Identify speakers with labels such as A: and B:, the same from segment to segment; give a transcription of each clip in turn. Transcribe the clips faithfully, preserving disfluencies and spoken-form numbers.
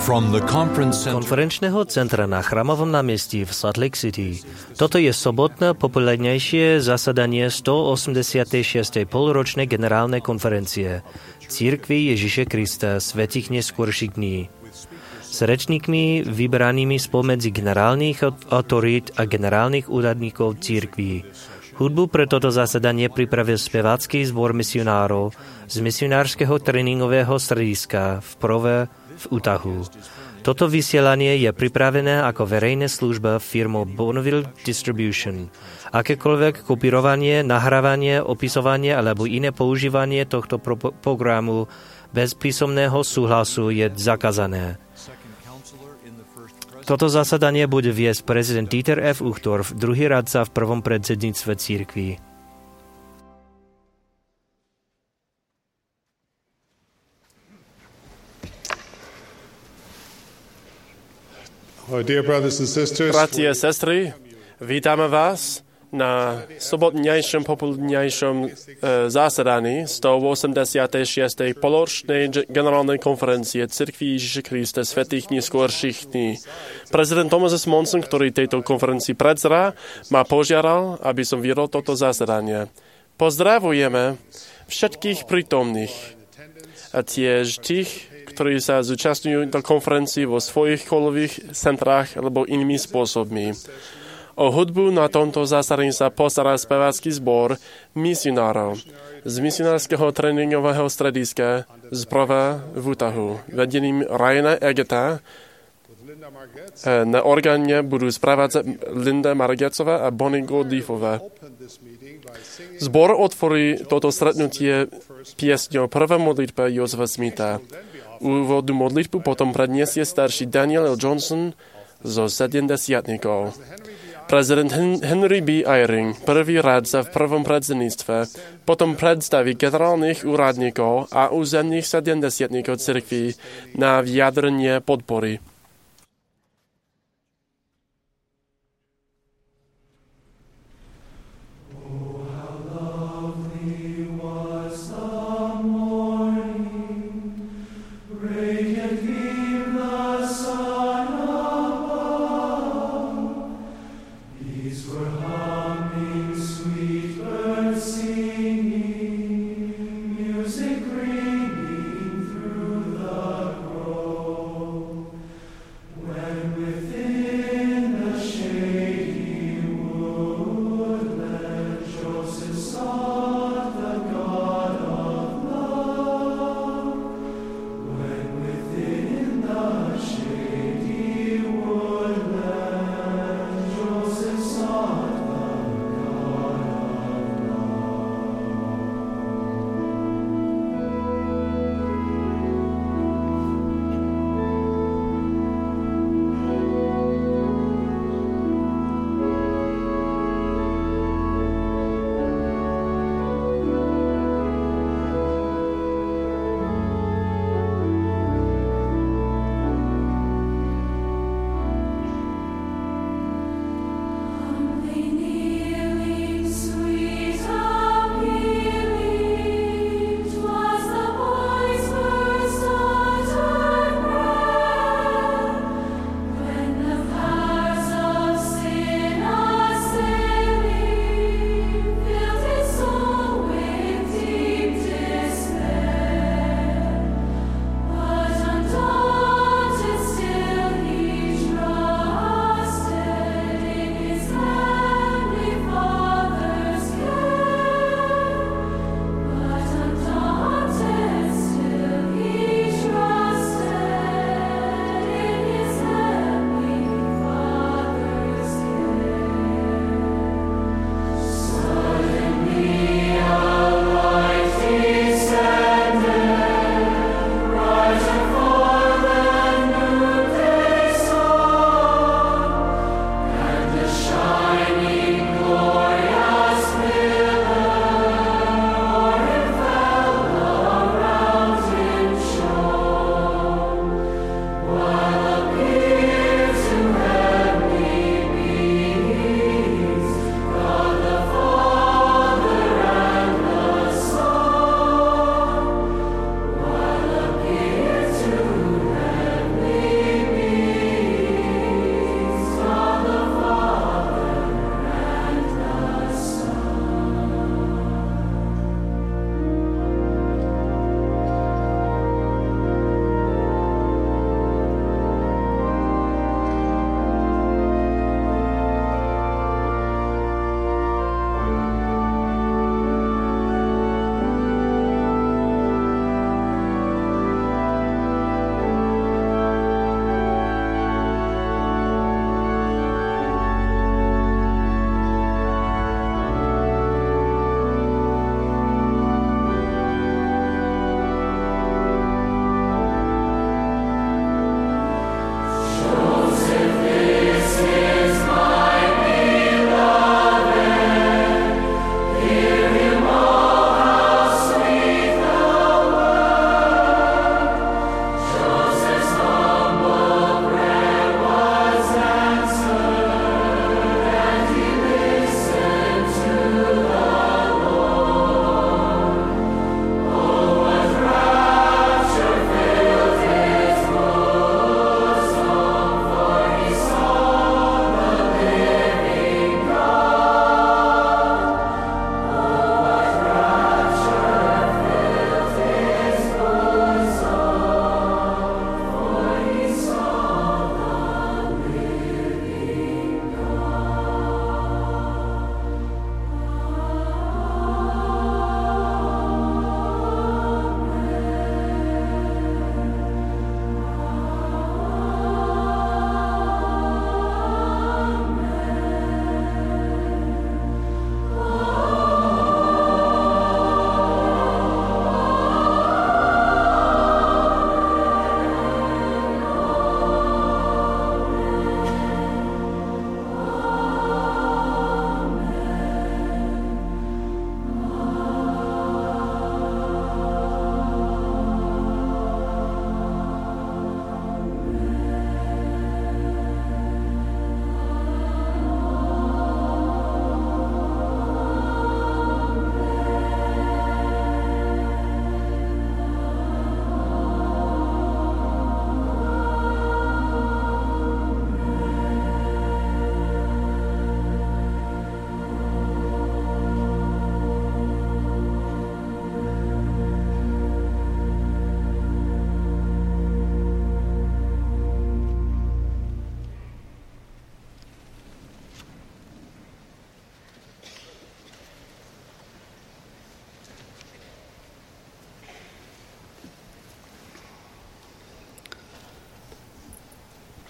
A: From the conference center...
B: konferenčného centra na Chrámovom námestí v Salt Lake City. Toto je sobotné popoludnejšie zasadanie stoosemdesiatej šiestej polročnej generálnej konferencie Cirkvi Ježiše Krista svätých neskorších dní. S rečníkmi vybranými spomedzi generálnych autorít a generálnych úradníkov cirkví. Hudbu pre toto zasadanie pripravil spevácky zbor misionárov z misionárskeho tréningového strediska v Prove v Utahu. Toto vysielanie je pripravené ako verejná služba firmou Bonneville Distribution. Akékoľvek kopírovanie, nahrávanie, opisovanie alebo iné používanie tohto pro- programu bez písomného súhlasu je zakázané. Toto zasadanie bude viesť prezident Dieter F. Uchtdorf, druhý radca v prvom predsedníctve cirkvi.
C: Bratia a sestry, vítame vás na sobotnejšom popoludnejšom e, zasadaní stoosemdesiatej šiestej poloročnej generálnej konferencie Cirkvi Ježiša Krista svätých neskorších dní. Prezident Thomas S. Monson, ktorý tejto konferencii predzrá, ma požiadal, aby som viedol toto zasadanie. Pozdravujeme všetkých prítomných a tiež tých, ktorí sa zúčastňujú do konferencii vo svojich kolových centrách alebo inými spôsobmi. O hudbu na tomto zasadení sa postará spevácky zbor misionárov z misionárskeho tréningového strediska z Prova v Utahu, vedeným Ryana Egeta. Na orgáne budú správať Linda Margecová a Bonnie Godliefová. Zbor otvorí toto stretnutie piesňou Prvá modlitba Josefa Smitha. Úvodnú modlitbu potom predniesie starší Daniel L. Johnson zo sedemdesiatnikov. Prezident Henry B. Eyring, prvý radca v prvom predsedníctve, potom predstaví generálnych úradníkov a územných sedemdesiatnikov cirkví na vyjadrenie podpory.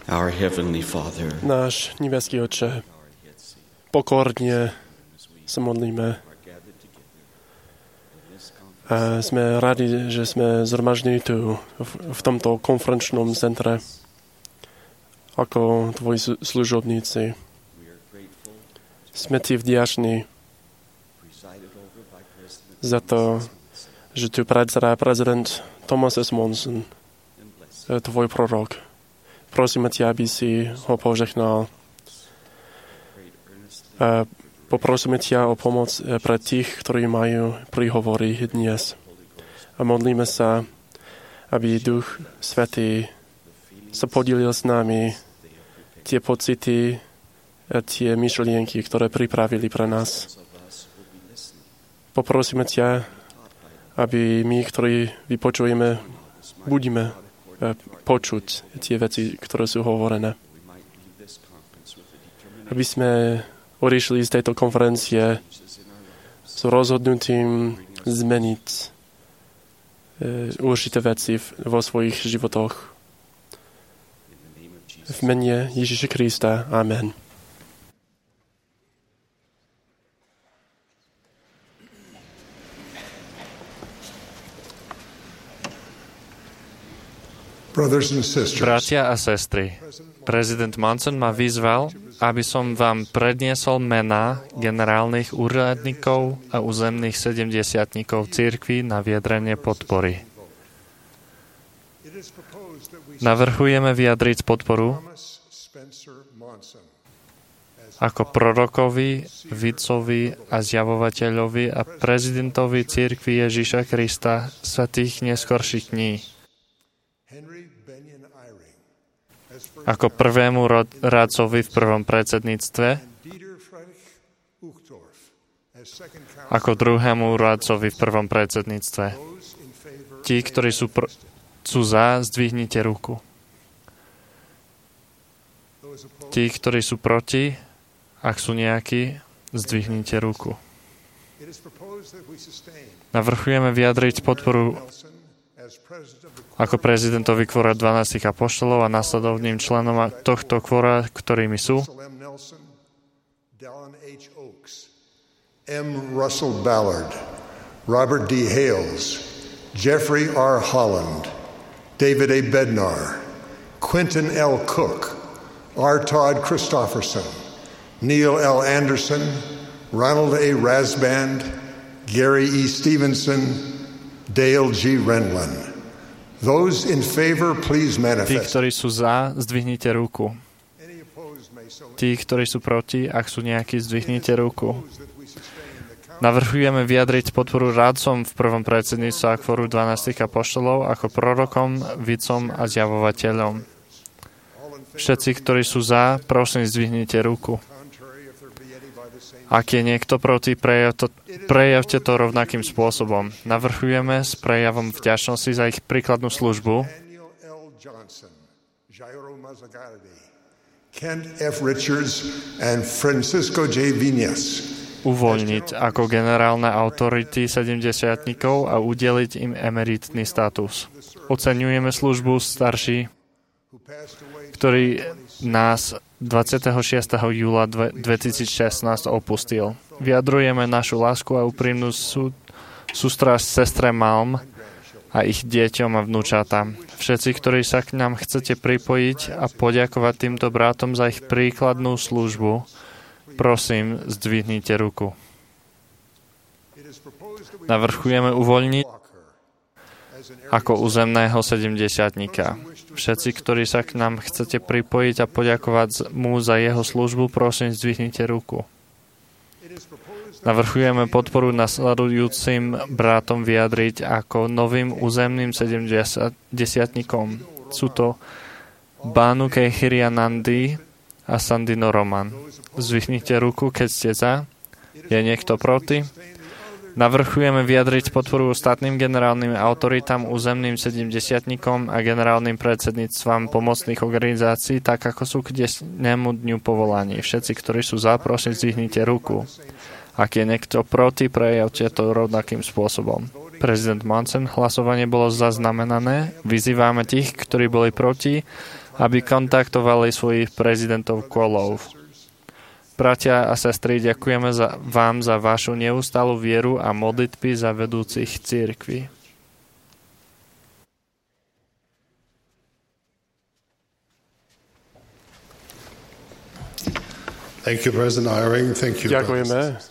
A: Our Heavenly Father,
C: Náš nebeský Otče, pokorne sa modlíme. A sme radi, že sme zhromaždení tu v, v tomto konferenčnom centre ako tvoji služobníci. Sme ti vďační za to, že tu predseda prezident Thomas S. Monson, tvoj prorok. Prosíme ťa, aby si ho požehnal. A poprosíme ťa o pomoc pre tých, ktorí majú príhovory dnes. A modlíme sa, aby Duch Svätý sa podílil s nami tie pocity a tie myšlienky, ktoré pripravili pre nás. Poprosíme ťa, aby my, ktorí vypočujeme, budeme počuť tie veci, ktoré sú hovorené. Aby sme odišli z tejto konferencie s rozhodnutím zmeniť e, určité veci v, vo svojich životoch. V mene Ježiša Krista. Amen.
D: Bratia a sestry, prezident Monson ma vyzval, aby som vám predniesol mená generálnych úradníkov a územných sedemdesiatnikov cirkví na vyjadrenie podpory. Navrhujeme vyjadriť podporu ako prorokovi, vidcovi a zjavovateľovi a prezidentovi cirkvi Ježiša Krista svätých neskorších dní. Ako prvému rádcovi v prvom predsedníctve, ako druhému rádcovi v prvom predsedníctve. Tí, ktorí sú, pr- sú za, zdvihnite ruku. Tí, ktorí sú proti, ak sú nejakí, zdvihnite ruku. Navrchujeme vyjadriť podporu ako prezidentovi kvora dvanástich apoštolov a nasledovným členom tohto kvora, ktorými sú
E: M. Russell Ballard, Robert D. Hales, Jeffrey R. Holland, David A. Bednar, Quentin L. Cook, R. Todd Christofferson, Neil L. Anderson, Ronald A. Rasband, Gary E. Stevenson, Dale G. Renlund. Those in favor, please manifest.
D: Tí, ktorí sú za, zdvihnite ruku. Tí, ktorí sú proti, ak sú nejakí, zdvihnite ruku. Navrhujeme vyjadriť podporu rádcom v prvom predsedníctve a kvoru dvanástich apoštolov ako prorokom, vidcom a zjavovateľom. Všetci, ktorí sú za, prosím, zdvihnite ruku. Ak je niekto proti, prejav to, prejavte to rovnakým spôsobom. Navrhujeme s prejavom vďačnosti za ich príkladnú službu
E: Kent F. Richards and Francisco J. Viñas
D: uvoľniť ako generálne autority sedemdesiatnikov a udeliť im emeritný status. Oceňujeme službu starší, ktorý nás dvadsiateho šiesteho júla dvetisícšestnásť opustil. Vyjadrujeme našu lásku a úprimnú sú, sústrasť sestre Malm a ich deťom a vnúčatám. Všetci, ktorí sa k nám chcete pripojiť a poďakovať týmto bratom za ich príkladnú službu, prosím, zdvihnite ruku. Navrchujeme uvoľniť ako územného sedemdesiatnika. Všetci, ktorí sa k nám chcete pripojiť a poďakovať mu za jeho službu, prosím, zdvihnite ruku. Navrchujeme podporu nasledujúcim bratom vyjadriť ako novým územným sedemdesiatnikom. Sú to Bánu Kehirianandi a Sandino Roman. Zdvihnite ruku, keď ste za. Je niekto proti? Navrchujeme vyjadriť podporu ostatným generálnym autoritám, územným sedemdesiatnikom a generálnym predsedníctvam pomocných organizácií, tak ako sú k dnešnému dňu povolaní. Všetci, ktorí sú za, prosím, zdvihnite ruku. Ak je niekto proti, prejavte to rovnakým spôsobom. Prezident Monson, hlasovanie bolo zaznamenané. Vyzývame tých, ktorí boli proti, aby kontaktovali svojich prezidentov kolov. Bratia a sestry, ďakujeme za, vám za vašu neustálu vieru a modlitby za vedúcich cirkví.
E: Thank you, President Eyring. Thank you.
C: Ďakujeme.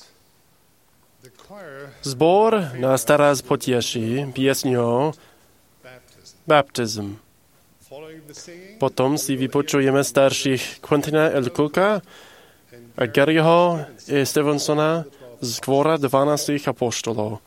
C: Zbor nás teraz poteší piesňou Baptism. Potom si vypočujeme starších Quentina L. Cooka a Garyho E. Stevensona z Kvora dvanástich apoštolov.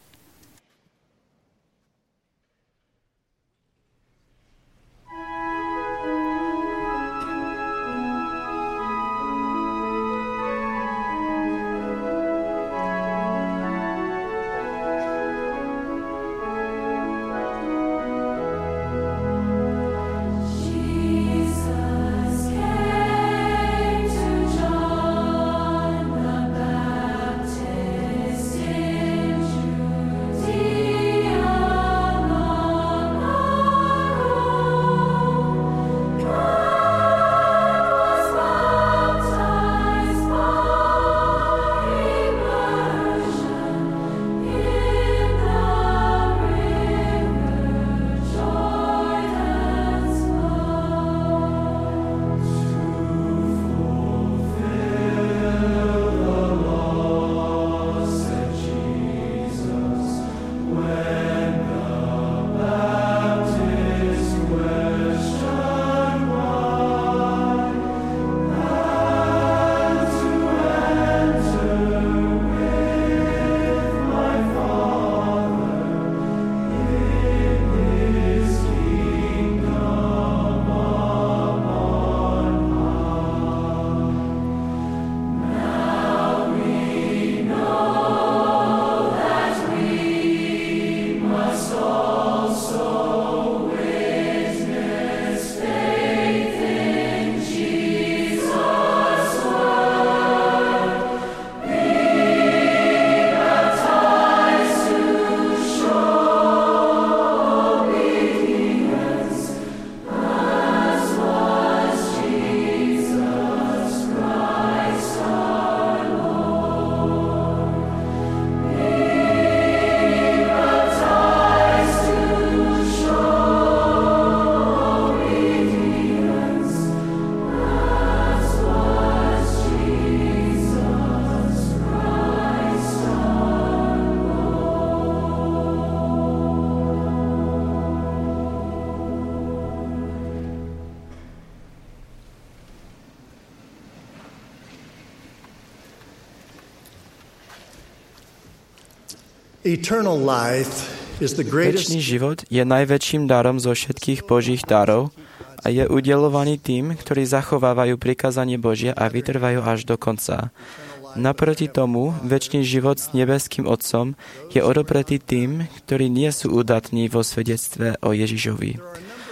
A: Večný život je najväčším darom zo všetkých Božích darov a je udelovaný tým, ktorí zachovávajú prikázanie Božie a vytrvajú až do konca. Naproti tomu, večný život s nebeským Otcom je odopretý tým, ktorí nie sú udatní vo svedectve o Ježišovi.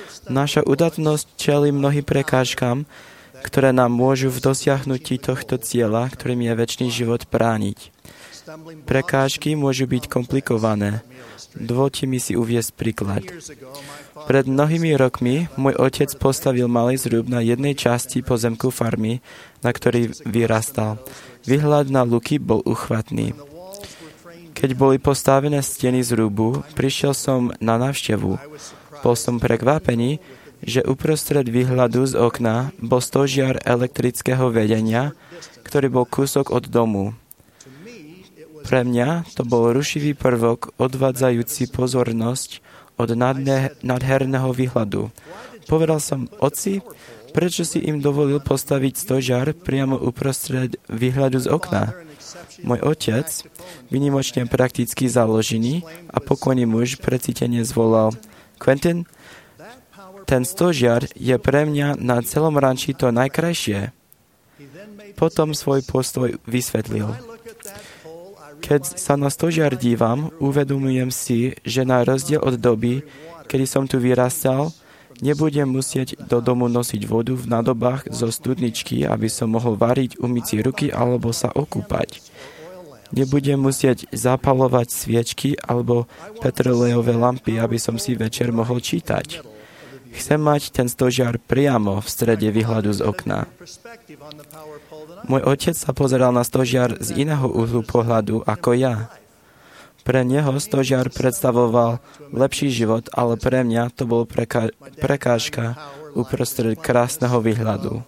A: Naša udatnosť čelí mnohým prekážkam, ktoré nám môžu v dosiahnutí tohto cieľa, ktorým je večný život, brániť. Prekážky môžu byť komplikované. Dovoľte mi si uviesť príklad. Pred mnohými rokmi môj otec postavil malý zrúb na jednej časti pozemku farmy, na ktorý vyrastal. Výhľad na luky bol uchvatný. Keď boli postavené steny zrúbu, prišiel som na návštevu. Bol som prekvapený, že uprostred výhľadu z okna bol stožiar elektrického vedenia, ktorý bol kúsok od domu. Pre mňa to bol rušivý prvok odvádzajúci pozornosť od nádherného výhľadu. Povedal som, oci, prečo si im dovolil postaviť stožiar priamo uprostred výhľadu z okna? Môj otec, výnimočne prakticky založený a pokojný muž, precítene zvolal, Quentin, ten stožiar je pre mňa na celom ranči to najkrajšie. Potom svoj postoj vysvetlil. Keď sa na stožiar dívam, uvedomujem si, že na rozdiel od doby, kedy som tu vyrastal, nebudem musieť do domu nosiť vodu v nádobách zo studničky, aby som mohol variť, umyť si ruky alebo sa okúpať. Nebudem musieť zapalovať sviečky alebo petrolejové lampy, aby som si večer mohol čítať. Chcem mať ten stožiar priamo v strede výhľadu z okna. Môj otec sa pozeral na stožiar z iného uhlu pohľadu ako ja. Pre neho stožiar predstavoval lepší život, ale pre mňa to bol preká- prekážka uprostred krásneho výhľadu.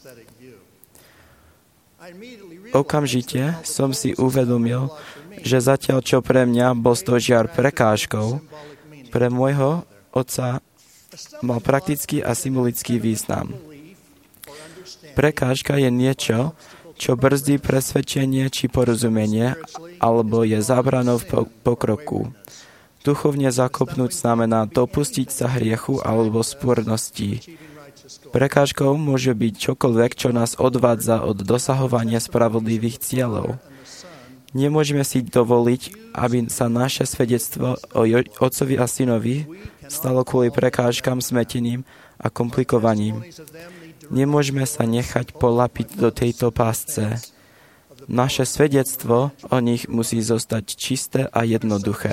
A: Okamžite som si uvedomil, že zatiaľ čo pre mňa bol stožiar prekážkou, pre môjho otca mal praktický a symbolický význam. Prekážka je niečo, čo brzdí presvedčenie či porozumenie, alebo je zábranou v pokroku. Duchovne zakopnúť znamená dopustiť sa hriechu alebo spúrnosti. Prekážkou môže byť čokoľvek, čo nás odvádza od dosahovania spravodlivých cieľov. Nemôžeme si dovoliť, aby sa naše svedectvo o otcovi a synovi stalo kvôli prekážkam, smeteným a komplikovaním. Nemôžeme sa nechať polapiť do tejto pásce. Naše svedectvo o nich musí zostať čisté a jednoduché.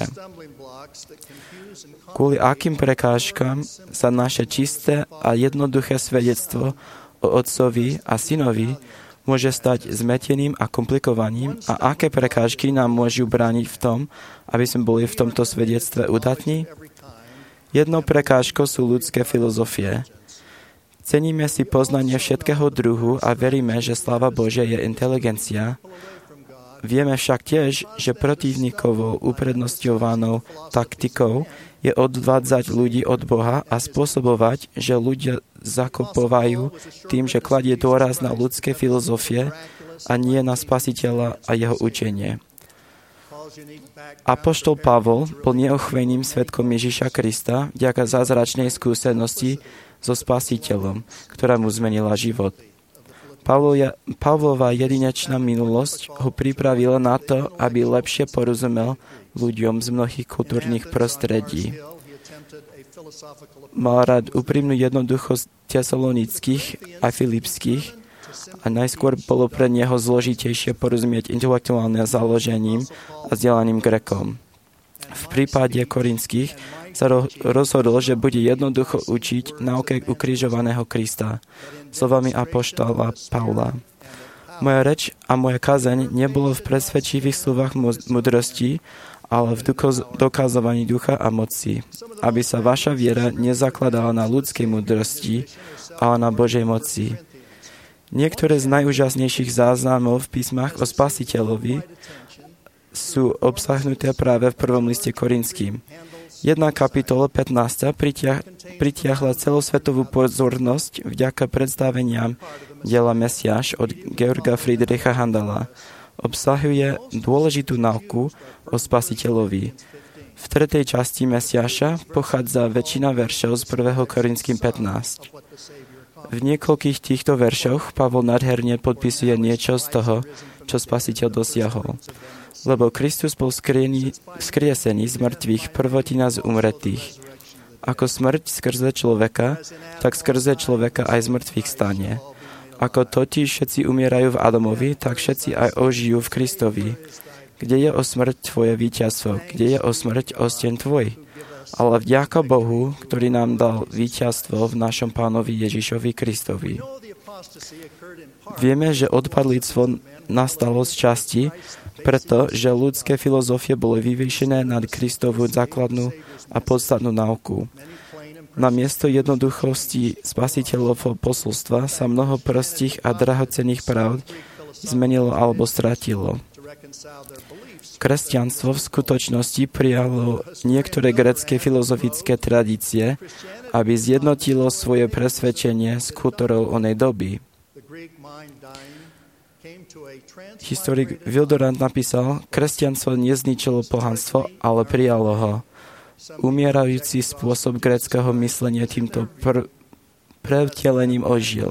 A: Kvôli akým prekážkam sa naše čisté a jednoduché svedectvo o otcovi a synovi môže stať zmeteným a komplikovaním a aké prekážky nám môžu brániť v tom, aby sme boli v tomto svedectve udatní? Jednou prekážkou sú ľudské filozofie. Ceníme si poznanie všetkého druhu a veríme, že sláva Božia je inteligencia. Vieme však tiež, že protivníkovou uprednostňovanou taktikou je odvádzať ľudí od Boha a spôsobovať, že ľudia zakopovajú tým, že kladie dôraz na ľudské filozofie a nie na Spasiteľa a jeho učenie. Apoštol Pavol bol neochvejným svedkom Ježiša Krista vďaka zázračnej skúsenosti so Spasiteľom, ktorá mu zmenila život. Pavlova jedinečná minulosť ho pripravila na to, aby lepšie porozumel ľuďom z mnohých kultúrnych prostredí. Mal rád úprimnú jednoduchosť tesalonických a filipských a najskôr bolo pre neho zložitejšie porozumieť intelektuálne založením a vzdelaným Grékom. V prípade korinských sa rozhodol, že bude jednoducho učiť nauke ukrižovaného Krista, slovami apoštola Pavla. Moja reč a moja kazeň nebolo v presvedčivých slovách múdrosti, ale v dokazovaní ducha a moci, aby sa vaša viera nezakladala na ľudskej múdrosti, ale na Božej moci. Niektoré z najúžasnejších záznamov v písmach o Spasiteľovi sú obsahnuté práve v prvom liste Korinským. Jedna kapitola pätnásť pritiah, pritiahla celosvetovú pozornosť vďaka predstaveniam diela Mesiáš od Georga Friedricha Handela. Obsahuje dôležitú náuku o Spasiteľovi. V tretej časti Mesiáša pochádza väčšina veršov z prvého Korinským pätnásť. V niekoľkých týchto veršoch Pavol nádherne podpisuje niečo z toho, čo Spasiteľ dosiahol. Lebo Kristus bol skriesený z mŕtvych, prvotina z umretých. Ako smrť skrze človeka, tak skrze človeka aj z mŕtvych stane. Ako totiž všetci umierajú v Adamovi, tak všetci aj ožijú v Kristovi. Kde je o smrť tvoje víťazstvo? Kde je o smrť osteň tvoj? Ale vďaka Bohu, ktorý nám dal víťazstvo v našom Pánovi Ježišovi Kristovi. Vieme, že odpadlíctvo nastalo z časti, pretože ľudské filozofie boli vyvýšené nad Kristovú základnú a podstatnú náuku. Na miesto jednoduchosti Spasiteľovho posolstva sa mnoho prostých a drahocenných pravd zmenilo alebo stratilo. Kresťanstvo v skutočnosti prijalo niektoré grécke filozofické tradície, aby zjednotilo svoje presvedčenie s kultúrou onej doby. Historik Wildorant napísal, kresťanstvo nezničilo pohanstvo, ale prijalo ho. Umierajúci spôsob gréckeho myslenia týmto pr- prevtelením ožil.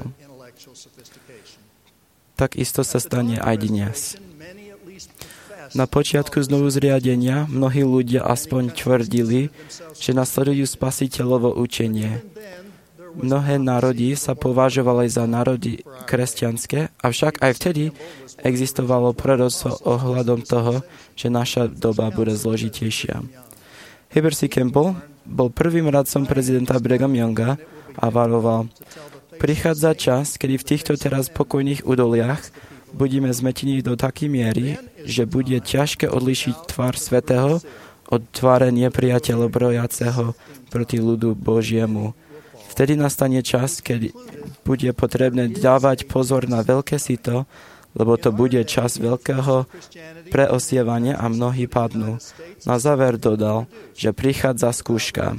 A: Takisto sa stane aj dnes. Na počiatku znovu zriadenia mnohí ľudia aspoň tvrdili, že nasledujú Spasiteľovo učenie. Mnohé národy sa považovali za národy kresťanské, avšak aj vtedy existovalo proroctvo ohľadom toho, že naša doba bude zložitejšia. Heber C. Campbell bol prvým radcom prezidenta Brigham Younga a varoval: prichádza čas, kedy v týchto teraz pokojných údoliach budeme zmetení do takej miery, že bude ťažké odlišiť tvár svätého od tváre nepriateľa brojaceho proti ľudu Božiemu. Vtedy nastane čas, keď bude potrebné dávať pozor na veľké sito, lebo to bude čas veľkého preosievania a mnohí padnú. Na záver dodal, že prichádza skúška.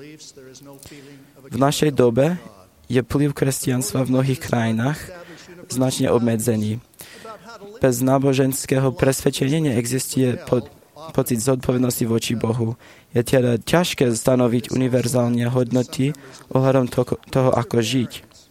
A: V našej dobe je vplyv kresťanstva v mnohých krajinách značne obmedzený. Bez náboženského presvedčenia neexistuje po, pocit zodpovednosti voči Bohu. Je teda ťažké stanoviť univerzálne hodnoty ohľadom toho, toho, ako žiť.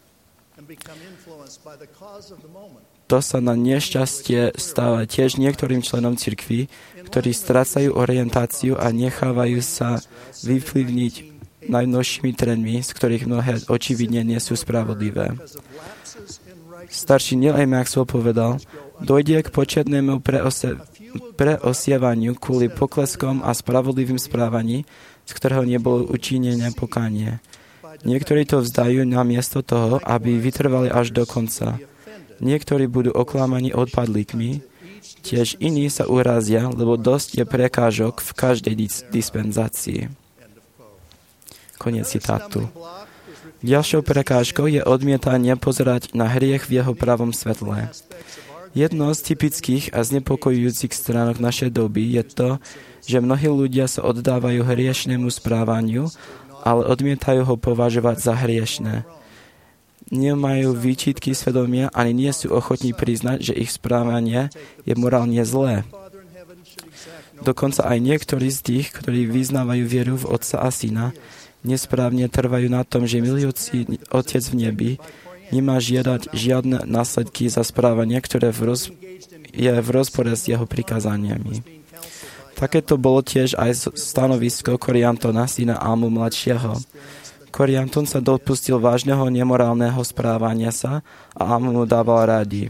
A: To sa na nešťastie stáva tiež niektorým členom cirkvi, ktorí strácajú orientáciu a nechávajú sa vyvplyvniť najnovšími trendmi, z ktorých mnohé očividne nie sú spravodlivé. Starší Neil A. Maxwell povedal: dojde k početnému preose- preosievaniu kvôli pokleskom a spravodlivým správaní, z ktorého nebolo učinené pokánie. Niektorí to vzdajú namiesto toho, aby vytrvali až do konca. Niektorí budú oklamaní odpadlíkmi, tiež iní sa urazia, lebo dosť je prekážok v každej dis- dispenzácii. Koniec citátu. Ďalšou prekážkou je odmietanie pozerať na hriech v jeho pravom svetle. Jedno z typických a znepokojujúcich stránok našej doby je to, že mnohí ľudia sa oddávajú hriešnému správaniu, ale odmietajú ho považovať za hriešné. Nemajú výčitky svedomia ani nie sú ochotní priznať, že ich správanie je morálne zlé. Dokonca aj niektorí z tých, ktorí vyznávajú vieru v Otca a Syna, nesprávne trvajú na tom, že milujúci Otec v nebi nemá žiadať žiadne následky za správanie, ktoré v roz, je v rozpore s jeho prikázaniami. Takéto bolo tiež aj stanovisko Koriantona, syna Almu mladšieho. Korianton sa dopustil vážneho nemorálneho správania sa a Almu mu dával rady.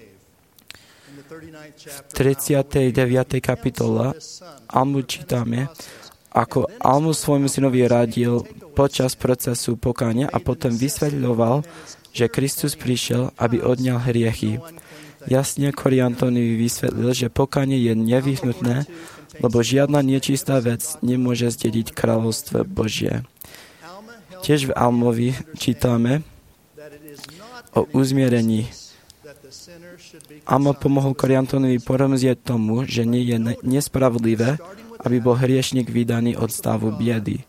A: V tridsiatej deviatej kapitole Almu čítame, ako Almu svojmu synovi radil počas procesu pokánia a potom vysvetľoval, že Kristus prišiel, aby odňal hriechy. Jasne Koriantonovi vysvetlil, že pokánie je nevyhnutné, lebo žiadna nečistá vec nemôže zdediť kráľovstvo Božie. Tiež v Almovi čítame o uzmierení. Alma pomohol Koriantonovi porozumieť tomu, že nie je nespravodlivé, aby bol hriešnik vydaný od stavu biedy.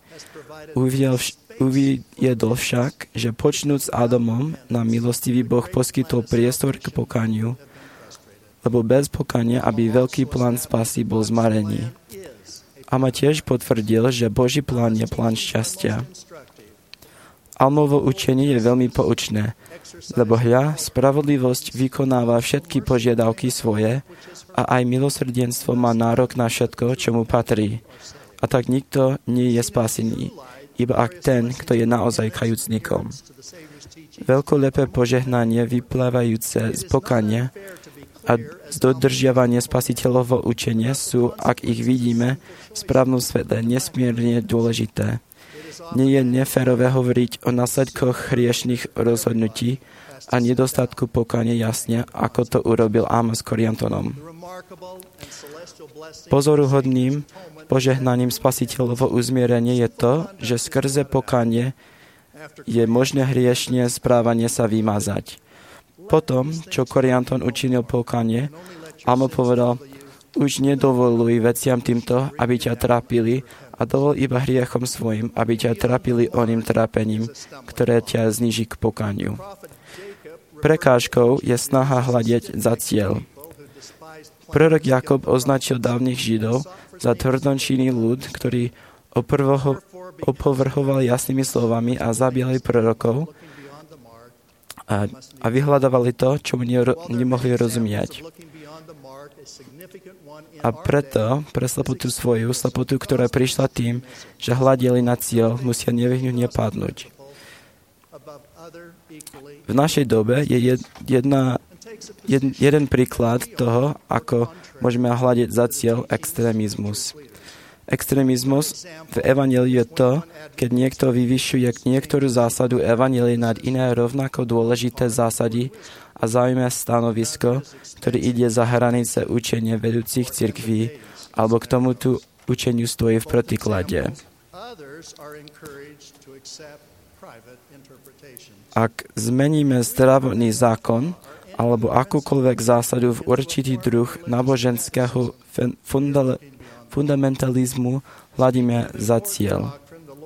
A: Uviedol však, že počnúc s Adamom na milostivý Boh poskytol priestor k pokániu, lebo bez pokánia, aby veľký plán spasy bol zmarený. Alma tiež potvrdil, že Boží plán je plán šťastia. Almovo učenie je veľmi poučné, lebo hľa, spravodlivosť vykonáva všetky požiadavky svoje a aj milosrdenstvo má nárok na všetko, čo mu patrí. A tak nikto nie je spasený, iba ak ten, kto je naozaj kajúcnikom. Veľkolepé požehnanie vyplávajúce z pokania a z dodržiavania spasiteľovho učenia sú, ak ich vidíme, v správnom svetle nesmierne dôležité. Nie je neférové hovoriť o následkoch hriešných rozhodnutí a nedostatku pokánia jasne, ako to urobil Alma s Koriantonom. Pozoruhodným požehnaním spasiteľovho uzmierenia je to, že skrze pokánie je možné hriešne správanie sa vymazať. Potom, čo Korianton učinil pokánie, Alma povedal: už nedovoluj veciam týmto, aby ťa trápili, a dovol iba hriechom svojim, aby ťa trápili oným trápením, ktoré ťa zniží k pokániu. Prekážkou je snaha hľadiť za cieľ. Prorok Jakub označil dávnych Židov za tvrdočinný ľud, ktorý oprvoho, opovrhoval jasnými slovami a zabíjali prorokov a, a vyhľadávali to, čo mu nemohli rozumieť. A preto pre slepotu svoju, slepotu, ktorá prišla tým, že hľadeli na cieľ, musia nevyhnutne padnúť. V našej dobe je jedna, jed, jeden príklad toho, ako môžeme hľadiť za cieľ extrémizmus. Extrémizmus v evanjeliu je to, keď niekto vyvyšuje niektorú zásadu evanjelia nad iné rovnako dôležité zásady a zaujme stanovisko, ktoré ide za hranice učenia vedúcich cirkví, alebo k tomuto učeniu stojí v protiklade. Ak zmeníme zdravotný zákon alebo akúkoľvek zásadu v určitý druh náboženského fundale, fundamentalizmu, hľadíme za cieľ.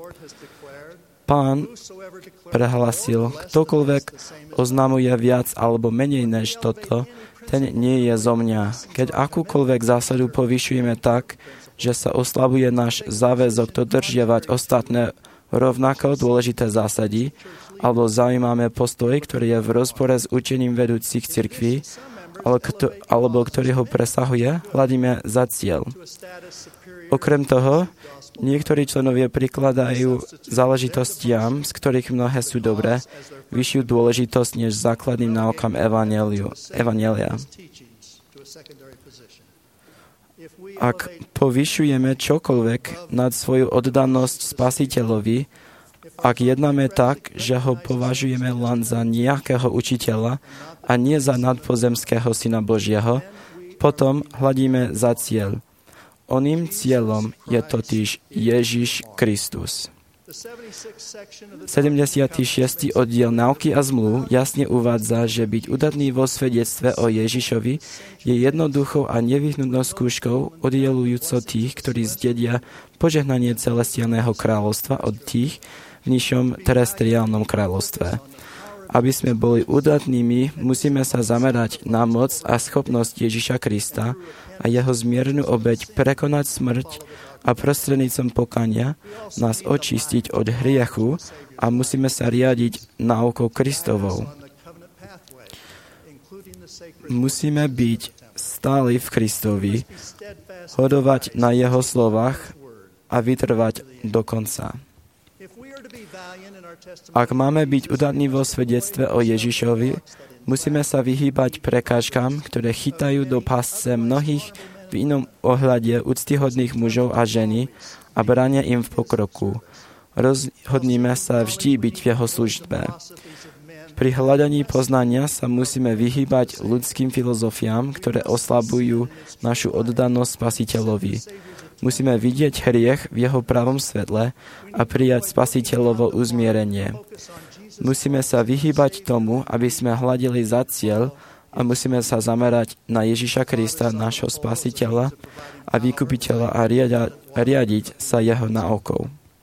A: Pán prehlasil, ktokoľvek oznamuje viac alebo menej než toto, ten nie je zo mňa. Keď akúkoľvek zásadu povyšujeme tak, že sa oslabuje náš záväzok dodržiavať ostatné rovnako dôležité zásady, alebo zaujímame postoj, ktorý je v rozpore s učením vedúcich cirkví, alebo ktorý ho presahuje, hľadíme za cieľ. Okrem toho, niektorí členovia prikladajú záležitostiam, z ktorých mnohé sú dobré, vyššiu dôležitosť než základným náukám evanjelia. Ak povyšujeme čokoľvek nad svoju oddanosť Spasiteľovi, ak jednáme tak, že ho považujeme len za nejakého učiteľa a nie za nadpozemského Syna Božieho, potom hľadíme za cieľ. Oným cieľom je totiž Ježiš Kristus. sedemdesiaty šiesty oddiel Náuky a zmluv jasne uvádza, že byť udatný vo svedectve o Ježišovi je jednoduchou a nevyhnutnou skúškou oddelujúcou tých, ktorí zdedia požehnanie celestiálneho kráľovstva od tých v nižšom terestriálnom kráľovstve. Aby sme boli udatnými, musíme sa zamerať na moc a schopnosť Ježiša Krista a jeho zmiernu obeť prekonať smrť a prostrednícom pokania nás očistiť od hriechu a musíme sa riadiť náukou Kristovou. Musíme byť stáli v Kristovi, hodovať na jeho slovách a vytrvať do konca. Ak máme byť udatní vo svedectve o Ježišovi, musíme sa vyhýbať prekážkam, ktoré chytajú do pásce mnohých v inom ohľade úctyhodných mužov a ženy a bránia im v pokroku. Rozhodníme sa vždy byť v jeho službe. Pri hľadaní poznania sa musíme vyhýbať ľudským filozofiám, ktoré oslabujú našu oddanosť Spasiteľovi. Musíme vidieť hriech v jeho pravom svetle a prijať Spasiteľovo uzmierenie. Musíme sa vyhýbať tomu, aby sme hľadili za cieľ a musíme sa zamerať na Ježiša Krista, nášho Spasiteľa a Vykupiteľa a riada, riadiť sa jeho náukou.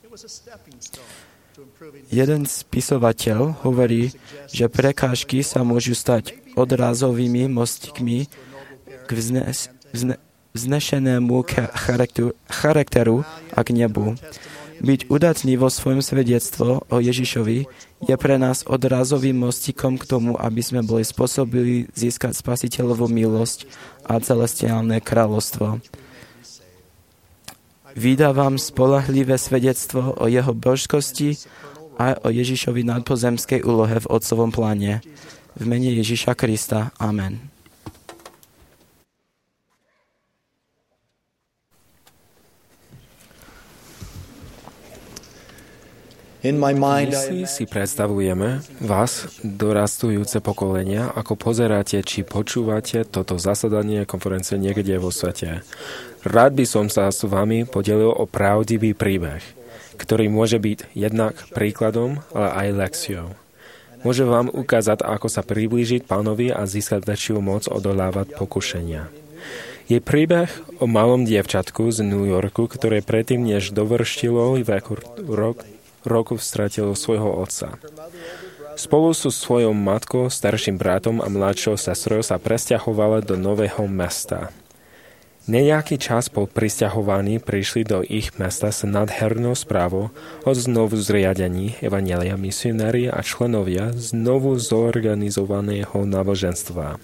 A: Jeden spisovateľ hovorí, že prekážky sa môžu stať odrazovými mostíkmi k vznes, vzne, vznešenému charakteru, charakteru a k nebu. Byť udatný vo svojom svedectvo o Ježišovi je pre nás odrazovým mostíkom k tomu, aby sme boli spôsobili získať Spasiteľovú milosť a celestiálne kráľovstvo. Vydávam spoľahlivé svedectvo o jeho božskosti a o Ježišovi nadpozemskej úlohe v Otcovom pláne. V mene Ježiša Krista. Amen.
F: V mysli si predstavujeme vás, dorastujúce pokolenia, ako pozeráte či počúvate toto zasadanie konferencie niekde vo svete. Rád by som sa s vami podelil o pravdivý príbeh, ktorý môže byť jednak príkladom, ale aj lekciou. Môže vám ukázať, ako sa priblížiť Pánovi a získať väčšiu moc odolávať pokušenia. Je príbeh o malom dievčatku z New Yorku, ktoré predtým, než dovrštilo veku rok, roku stratilo svojho otca. Spolu so svojou matkou, starším bratom a mladšou sestrou sa presťahovali do nového mesta. Nejaký čas po prisťahovaní prišli do ich mesta s nádhernou správou o znovu zriadení evanjelia misionári a členovia znovu zorganizovaného náboženstva.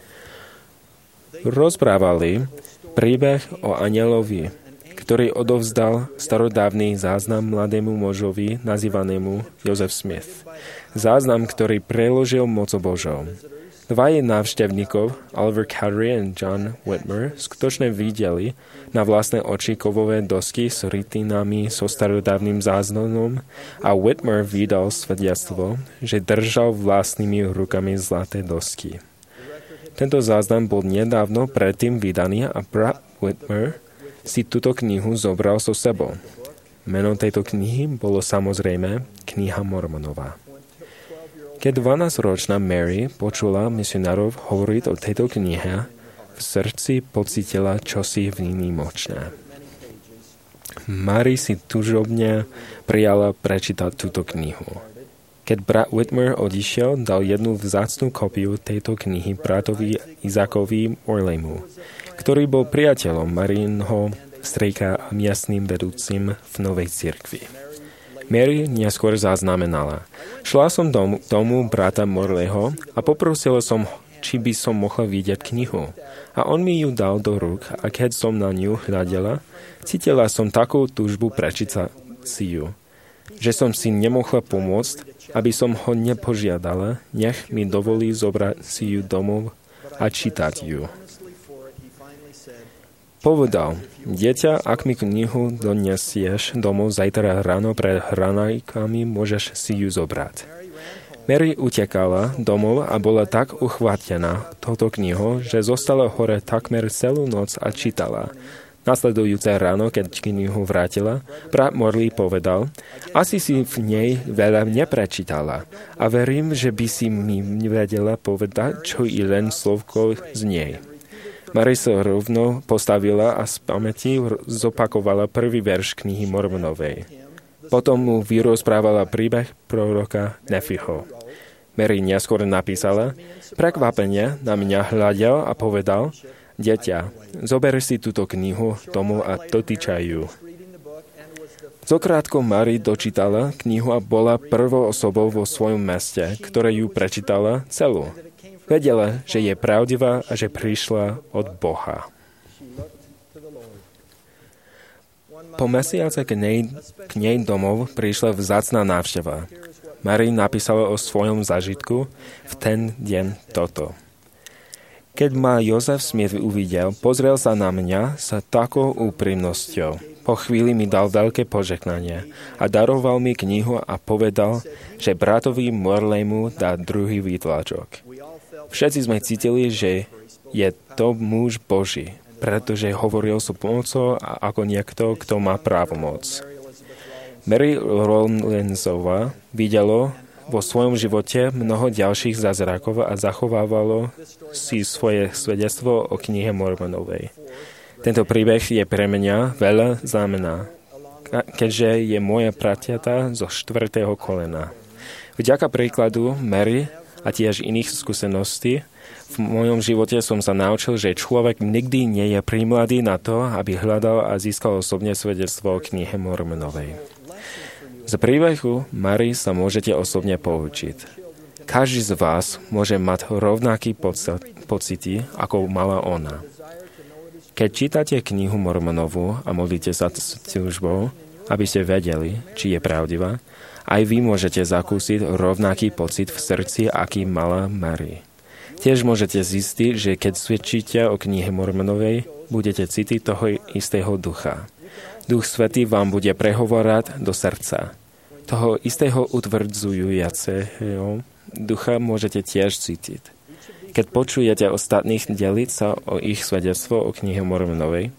F: Rozprávali príbeh o anjelovi, ktorý odovzdal starodávny záznam mladému mužovi nazývanému Joseph Smith. Záznam, ktorý preložil mocou Božou. Dvaja návštevníkov, Oliver Cowdery a John Whitmer, skutočne videli na vlastné oči kovové dosky s rytinami so starodávnym záznamom a Whitmer vydal svedectvo, že držal vlastnými rukami zlaté dosky. Tento záznam bol nedávno predtým vydaný a brat Whitmer si túto knihu zobral so sebou. Meno tejto knihy bolo samozrejme Kniha Mormonová. Keď dvanásťročná Mary počula misionárov hovoriť o tejto knihe, v srdci pocítila čosi výnimočné. Mary si túžobne prijala prečítať túto knihu. Keď brat Whitmer odišiel, dal jednu vzácnu kopiu tejto knihy bratovi Izákovi Morleymu, ktorý bol priateľom Marinho strejka a miestnym vedúcim v Novej cirkvi. Mary neskôr zaznamenala. Šla som do domu brata Morleyho a poprosila som, či by som mohla vidieť knihu. A on mi ju dal do rúk a keď som na ňu hľadela, cítila som takú túžbu prečítať si ju, že som si nemohla pomôcť, aby som ho nepožiadala, nech mi dovolí zobrať si ju domov a čítať ju. Povedal, dieťa, ak mi knihu donesieš domov zajtra ráno pred hranajkami, môžeš si ju zobrať. Mary utekala domov a bola tak uchvátená touto knihou, že zostala hore takmer celú noc a čítala. Nasledujúce ráno, keď knihu vrátila, brat Morley povedal, asi si v nej veľa neprečítala a verím, že by si mi vedela povedať, čo i len slovko z nej. Mary sa rovno postavila a z pamäti zopakovala prvý verš knihy Mormonovej. Potom mu vyrozprávala príbeh proroka Nephiho. Mary neskôr napísala, prekvapene na mňa hľadel a povedal, dieťa, zober si túto knihu domov a dotýčaj ju. Zokrátko Mary dočítala knihu a bola prvou osobou vo svojom meste, ktorá ju prečítala celú. Vedela, že je pravdivá a že prišla od Boha. Po mesiace k nej, k nej domov prišla vzácna návšteva. Mary napísala o svojom zážitku v ten deň toto. Keď ma Jozef Smith uvidel, pozrel sa na mňa sa takou úprimnosťou. Po chvíli mi dal veľké požehnanie a daroval mi knihu a povedal, že bratovi Morleymu dá druhý výtlačok. Všetci sme cítili, že je to muž Boží, pretože hovoril so pomocou ako niekto, kto má právomoc. Mary Rowlandsová videlo vo svojom živote mnoho ďalších zázrakov a zachovávalo si svoje svedectvo o knihe Mormonovej. Tento príbeh je pre mňa veľa znamená, keďže je moja pratiata zo štvrtého kolena. Vďaka príkladu Mary a tiež iných skúseností, v mojom živote som sa naučil, že človek nikdy nie je prímladý na to, aby hľadal a získal osobne svedectvo o knihe Mormonovej. Z príbehu Mary sa môžete osobne poučiť. Každý z vás môže mať rovnaký pocity, ako mala ona. Keď čítate knihu Mormonovú a modlíte sa s túžbou, aby ste vedeli, či je pravdivá, aj vy môžete zakúsiť rovnaký pocit v srdci, aký mala Mary. Tiež môžete zistiť, že keď svedčíte o knihe Mormonovej, budete cítiť toho istého ducha. Duch Svätý vám bude prehovorať do srdca. Toho istého utvrdzujúceho ducha môžete tiež cítiť. Keď počujete ostatných deliť sa o ich svedectvo o knihe Mormonovej,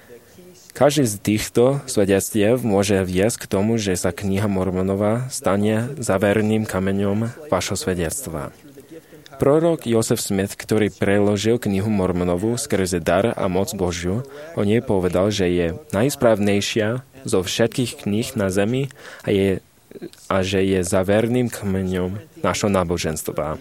F: každý z týchto svedectiev môže viesť k tomu, že sa kniha Mormonová stane zaverným kameňom vašho svedectva. Prorok Joseph Smith, ktorý preložil knihu Mormonovú skrze dar a moc Božiu, o nej povedal, že je najsprávnejšia zo všetkých kníh na zemi a, je, a že je zaverným kameňom našho náboženstva.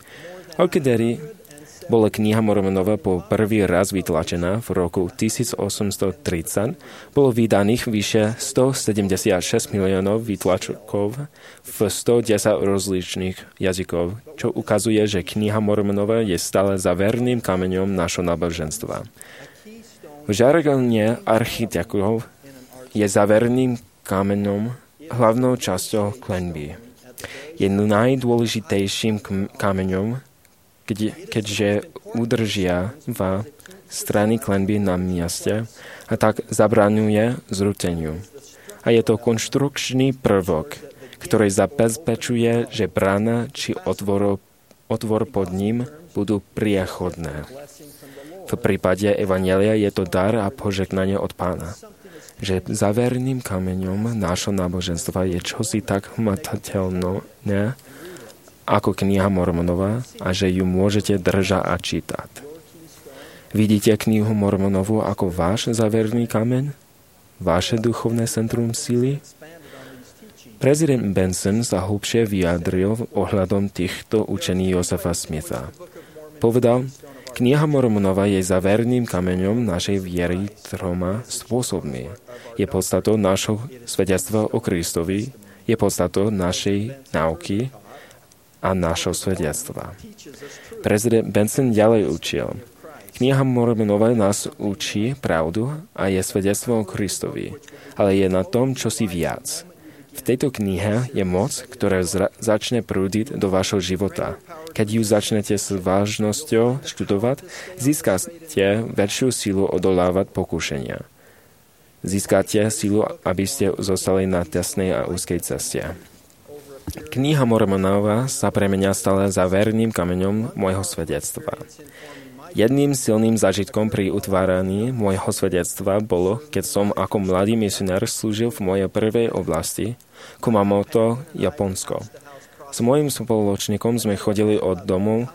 F: Odkedy bola kniha Mormonova po prvý raz vytlačená v roku tisícosemstotridsať, bolo vydaných vyše stosedemdesiatšesť miliónov výtlačkov v stodesať rozličných jazykov, čo ukazuje, že kniha Mormonova je stále zaverným kameňom našho náboženstva. V žargóne architektov je zaverným kameňom hlavnou časťou klenby. Je najdôležitejším kameňom, keď, keďže udržia v strany klenby na mieste a tak zabraňuje zrúteniu. A je to konštrukčný prvok, ktorý zabezpečuje, že brána či otvor, otvor pod ním budú priechodné. V prípade evanjelia je to dar a požehnanie od Pána, že zaverným kameňom nášho náboženstva je čosi tak hmatateľné ako kniha Mormonova a že ju môžete držať a čítať. Vidíte knihu Mormonovu ako váš zaverný kameň? Vaše duchovné centrum síly? Prezident Benson sa hlbšie vyjadril ohľadom týchto učení Josefa Smitha. Povedal, kniha Mormonova je zaverným kameňom našej viery troma spôsobmi. Je podstatou nášho svedectva o Kristovi, je podstatou našej nauky a našho svedectva. Prezident Benson ďalej učil, kniha Mormonova nás učí pravdu a je svedectvo o Kristovi, ale je na tom čosi viac. V tejto knihe je moc, ktorá zra- začne prúdiť do vašho života. Keď ju začnete s vážnosťou študovať, získate väčšiu sílu odolávať pokúšania. Získate sílu, aby ste zostali na tesnej a úzkej ceste. Kniha Mormonova sa premenia stále zaverným kameňom môjho svedectva. Jedným silným zážitkom pri utváraní môjho svedectva bolo, keď som ako mladý misionár slúžil v mojej prvej oblasti, Kumamoto, Japonsko. S mojím spoločníkom sme chodili od domu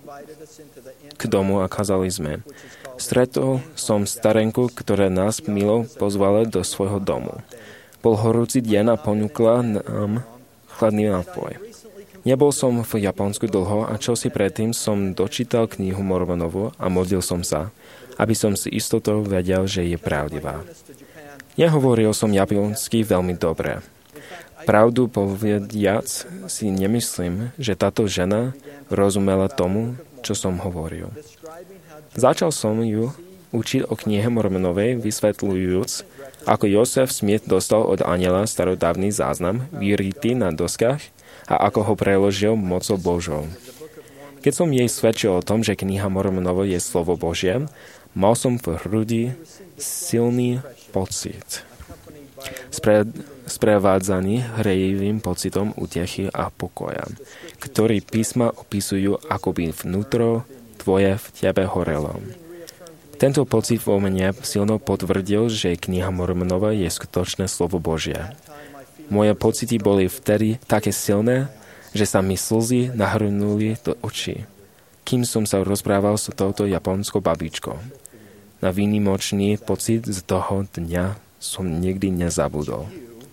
F: k domu a kázali sme. Stretol som starenku, ktorá nás milo pozvala do svojho domu. Bol horúci deň a ponúkla nám chladný nápoj. Nebol som v Japonsku dlho a čosi predtým som dočítal knihu Mormonovu a modlil som sa, aby som si istotou vedel, že je pravdivá. Nehovoril som japonsky veľmi dobre. Pravdu povediac si nemyslím, že táto žena rozumela tomu, čo som hovoril. Začal som ju učiť o knihe Mormonovej, vysvetľujúc, ako Joseph Smith dostal od anjela starodávny záznam, vyritý na doskách, a ako ho preložil mocou Božou. Keď som jej svedčil o tom, že kniha Mormonova je slovo Božie, mal som v hrudi silný pocit. Spre, sprevádzaný hrejivým pocitom útechy a pokoja, ktorý písma opisujú, ako by vnútro tvoje v tebe horelo. Tento pocit vo mne silno potvrdil, že kniha Mormonova je skutočné slovo Božie. Moje pocity boli vtedy také silné, že sa mi slzy nahrnuli do očí, kým som sa rozprával s touto japonskou babičkou. Na výnimočný pocit z toho dňa som nikdy nezabudol.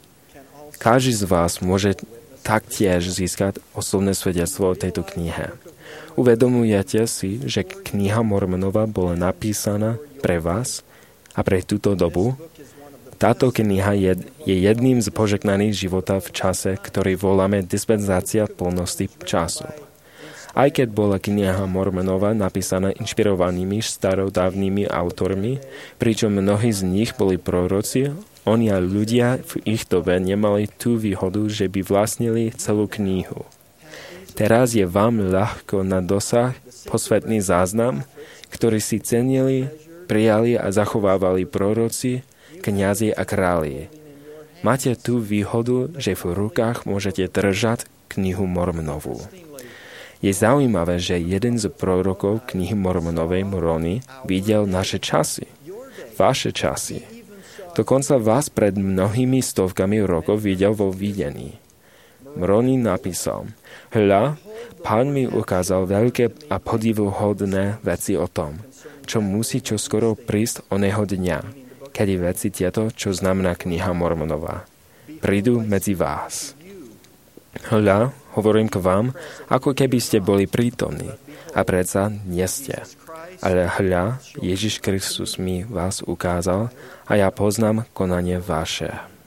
F: Každý z vás môže taktiež získať osobné svedectvo o tejto knihe. Uvedomujete si, že kniha Mormonova bola napísaná pre vás a pre túto dobu? Táto kniha je, je jedným z požehnaní života v čase, ktorý voláme dispenzácia plnosti času. Aj keď bola kniha Mormonova napísaná inšpirovanými starodávnymi autormi, pričom mnohí z nich boli proroci, oni a ľudia v ich dobe nemali tú výhodu, že by vlastnili celú knihu. Teraz je vám ľahko na dosah posvetný záznam, ktorý si cenili, prijali a zachovávali proroci, kňazi a králi. Máte tú výhodu, že v rukách môžete držať knihu Mormonovu. Je zaujímavé, že jeden z prorokov knihy Mormonovej Moroni videl naše časy, vaše časy. Dokonca vás pred mnohými stovkami rokov videl vo videní. Moroni napísal, hľa, Pán mi ukázal veľké a podivuhodné veci o tom, čo musí čoskoro prísť oného dňa, kedy veci tieto, čo znamená kniha Mormonova, prídu medzi vás. Hľa, hovorím k vám, ako keby ste boli prítomní, a predsa nie ste. Ale hľa, Ježiš Kristus mi vás ukázal a ja poznám konanie vaše.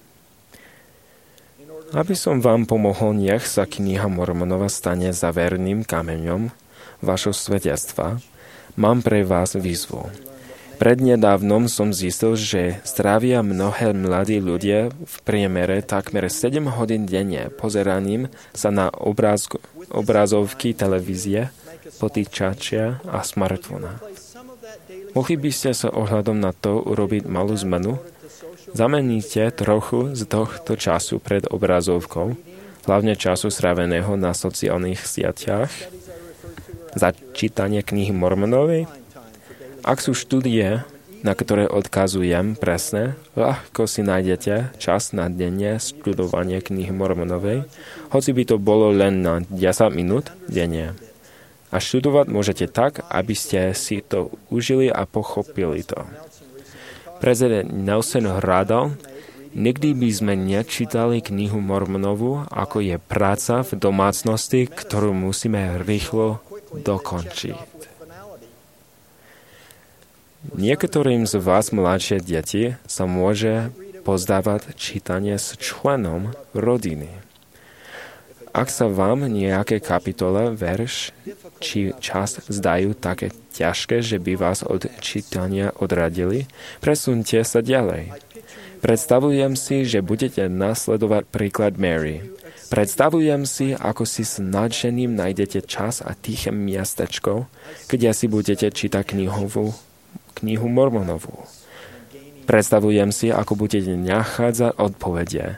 F: Aby som vám pomohol, nech sa kniha Mormonova stane zaverným kameňom vašho svedectva, mám pre vás výzvu. Prednedávnom som zistil, že strávia mnohé mladí ľudia v priemere takmer sedem hodín denne pozeraním sa na obrázko, obrazovky televízie potýčačia a smartfóna. Mohli by ste sa ohľadom na to urobiť malú zmenu? Zameníte trochu z tohto času pred obrazovkou, hlavne času stráveného na sociálnych sieťach, za čítanie knihy Mormonovej? Ak sú štúdie, na ktoré odkazujem presne, ľahko si nájdete čas na denne študovanie knihy Mormonovej, hoci by to bolo len na desať minút denne. A študovať môžete tak, aby ste si to užili a pochopili to. Prezident Nelson hľadal, nikdy by sme nečítali knihu Mormonovu, ako je práca v domácnosti, ktorú musíme rýchlo dokončiť. Niektorým z vás mladšie deti sa môže pozdávať čítanie s členom rodiny. Ak sa vám nejaké kapitole, verš či čas zdajú také ťažké, že by vás od čítania odradili, presunte sa ďalej. Predstavujem si, že budete nasledovať príklad Mary. Predstavujem si, ako si s nadšením nájdete čas a tiché miestečko, kde si budete čítať knihovú knihu Mormonovú. Predstavujem si, ako budete nachádzať odpovede,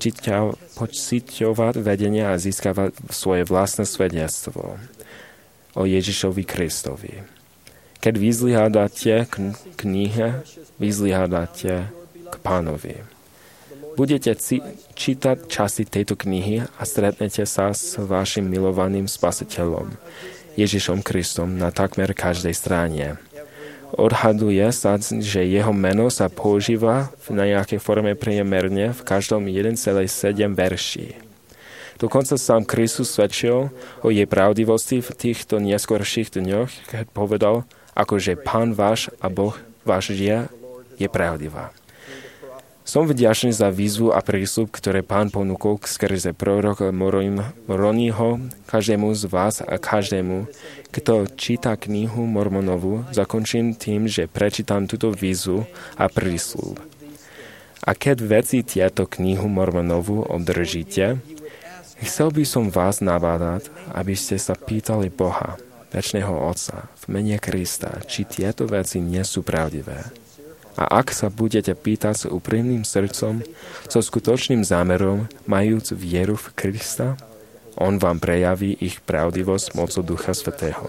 F: pociťovať vedenie a získavať svoje vlastné svedectvo o Ježišovi Kristovi. Keď vyzlihadáte k knihe, vyzlihadáte k Pánovi. Budete ci- čítať časti tejto knihy a stretnete sa s vašim milovaným Spasiteľom, Ježišom Kristom, na takmer každej strane. Odhaduje sa, že jeho meno sa používa v nejakej forme priemerne v každom jeden celá sedem verší. Dokonca sám Kristus svedčil o jej pravdivosti v týchto neskorších dňoch, keď povedal, akože Pán váš a Boh váš je, je pravdivá. Som vďačný za výzvu a prísľub, ktoré Pán ponúkol skrze proroka Moroniho každému z vás a každému, kto číta knihu Mormonovu. Zakončím tým, že prečítam túto výzvu a prísľub. A keď veci tieto knihu Mormonovu obdržíte, chcel by som vás nabádať, aby ste sa pýtali Boha, večného Otca, v mene Krista, či tieto veci nie sú pravdivé. A ak sa budete pýtať s úprimným srdcom, so skutočným zámerom, majúc vieru v Krista, on vám prejaví ich pravdivosť mocou Ducha Svätého.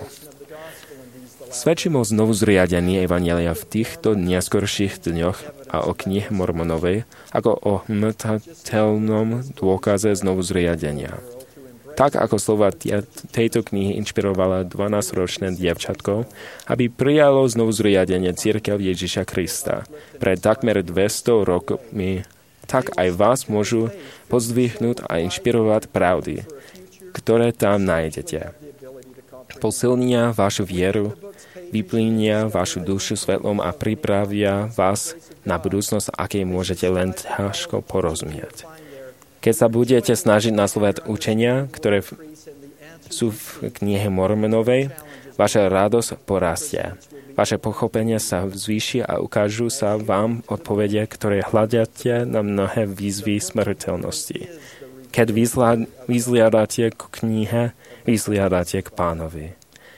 F: Svedčím o znovuzriadení evanjelia v týchto neskorších dňoch a o knihe Mormonovej ako o hmatateľnom dôkaze znovuzriadenia. Tak ako slova tejto knihy inšpirovala dvanásťročné dievčatko, aby prijalo znovuzriadenie cirkev Ježiša Krista pred takmer dvesto rokmi, tak aj vás môžu pozdvihnúť a inšpirovať pravdy, ktoré tam nájdete. Posilnia vašu vieru, vyplínia vašu dušu svetlom a pripravia vás na budúcnosť, akej môžete len ťažko porozumieť. Keď sa budete snažiť nasledovať učenia, ktoré sú v knihe Mormonovej, vaša radosť porastie. Vaše pochopenie sa zvýši a ukážu sa vám odpovede, ktoré hľadáte na mnohé výzvy smrteľnosti. Keď vyzliadáte k knihe, vyzliadáte k Pánovi.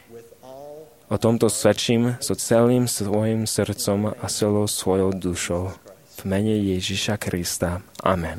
F: O tomto svedčím so celým svojim srdcom a celou svojou dušou. V mene Ježiša Krista. Amen.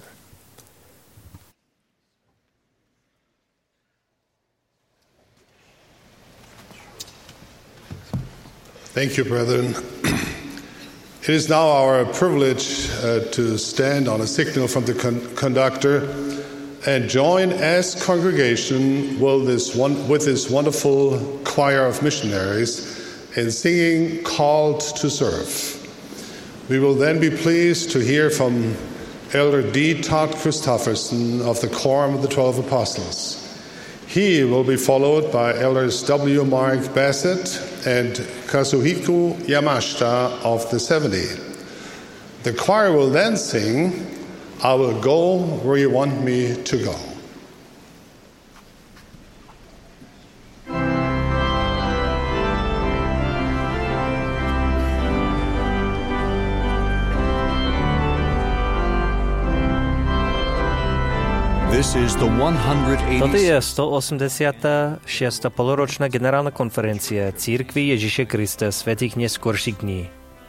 E: Thank you, brethren. It is now our privilege uh, to stand on a signal from the con- conductor and join as congregation with this, one, with this wonderful choir of missionaries in singing Called to Serve. We will then be pleased to hear from Elder D. Todd Christofferson of the Quorum of the Twelve Apostles. He will be followed by Elders W. Mark Bassett and Kazuhiko Yamashita of the seventy. The choir will then sing, I Will Go Where You Want Me to Go.
B: Toto je stoosemdesiata šiesta poloročná generálna konferencia Církvy Ježiše Krista svätých neskorších dní.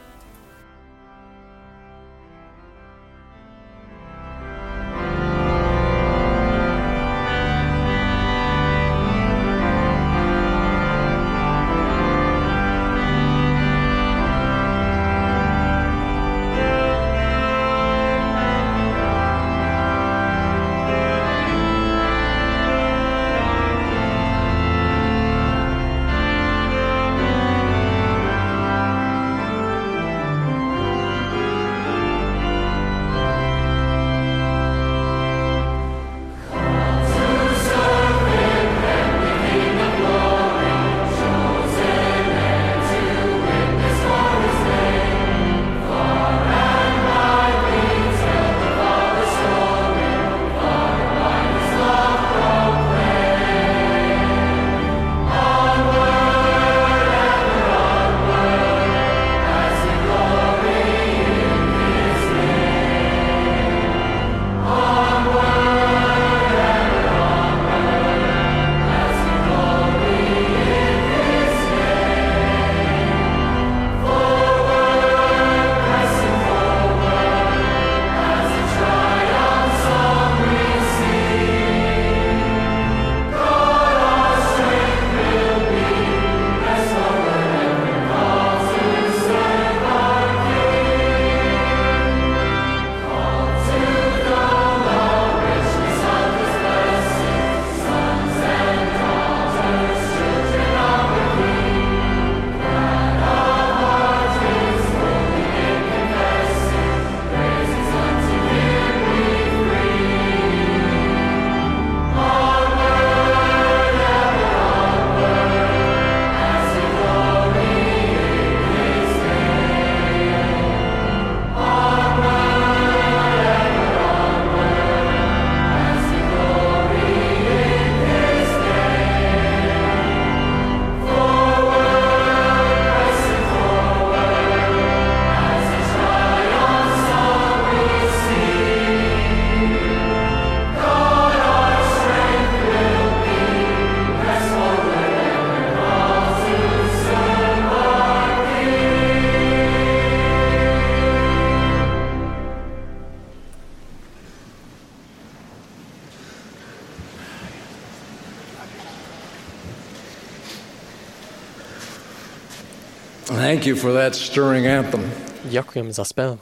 G: Thank you for that stirring anthem.
H: Ďakujem za spev.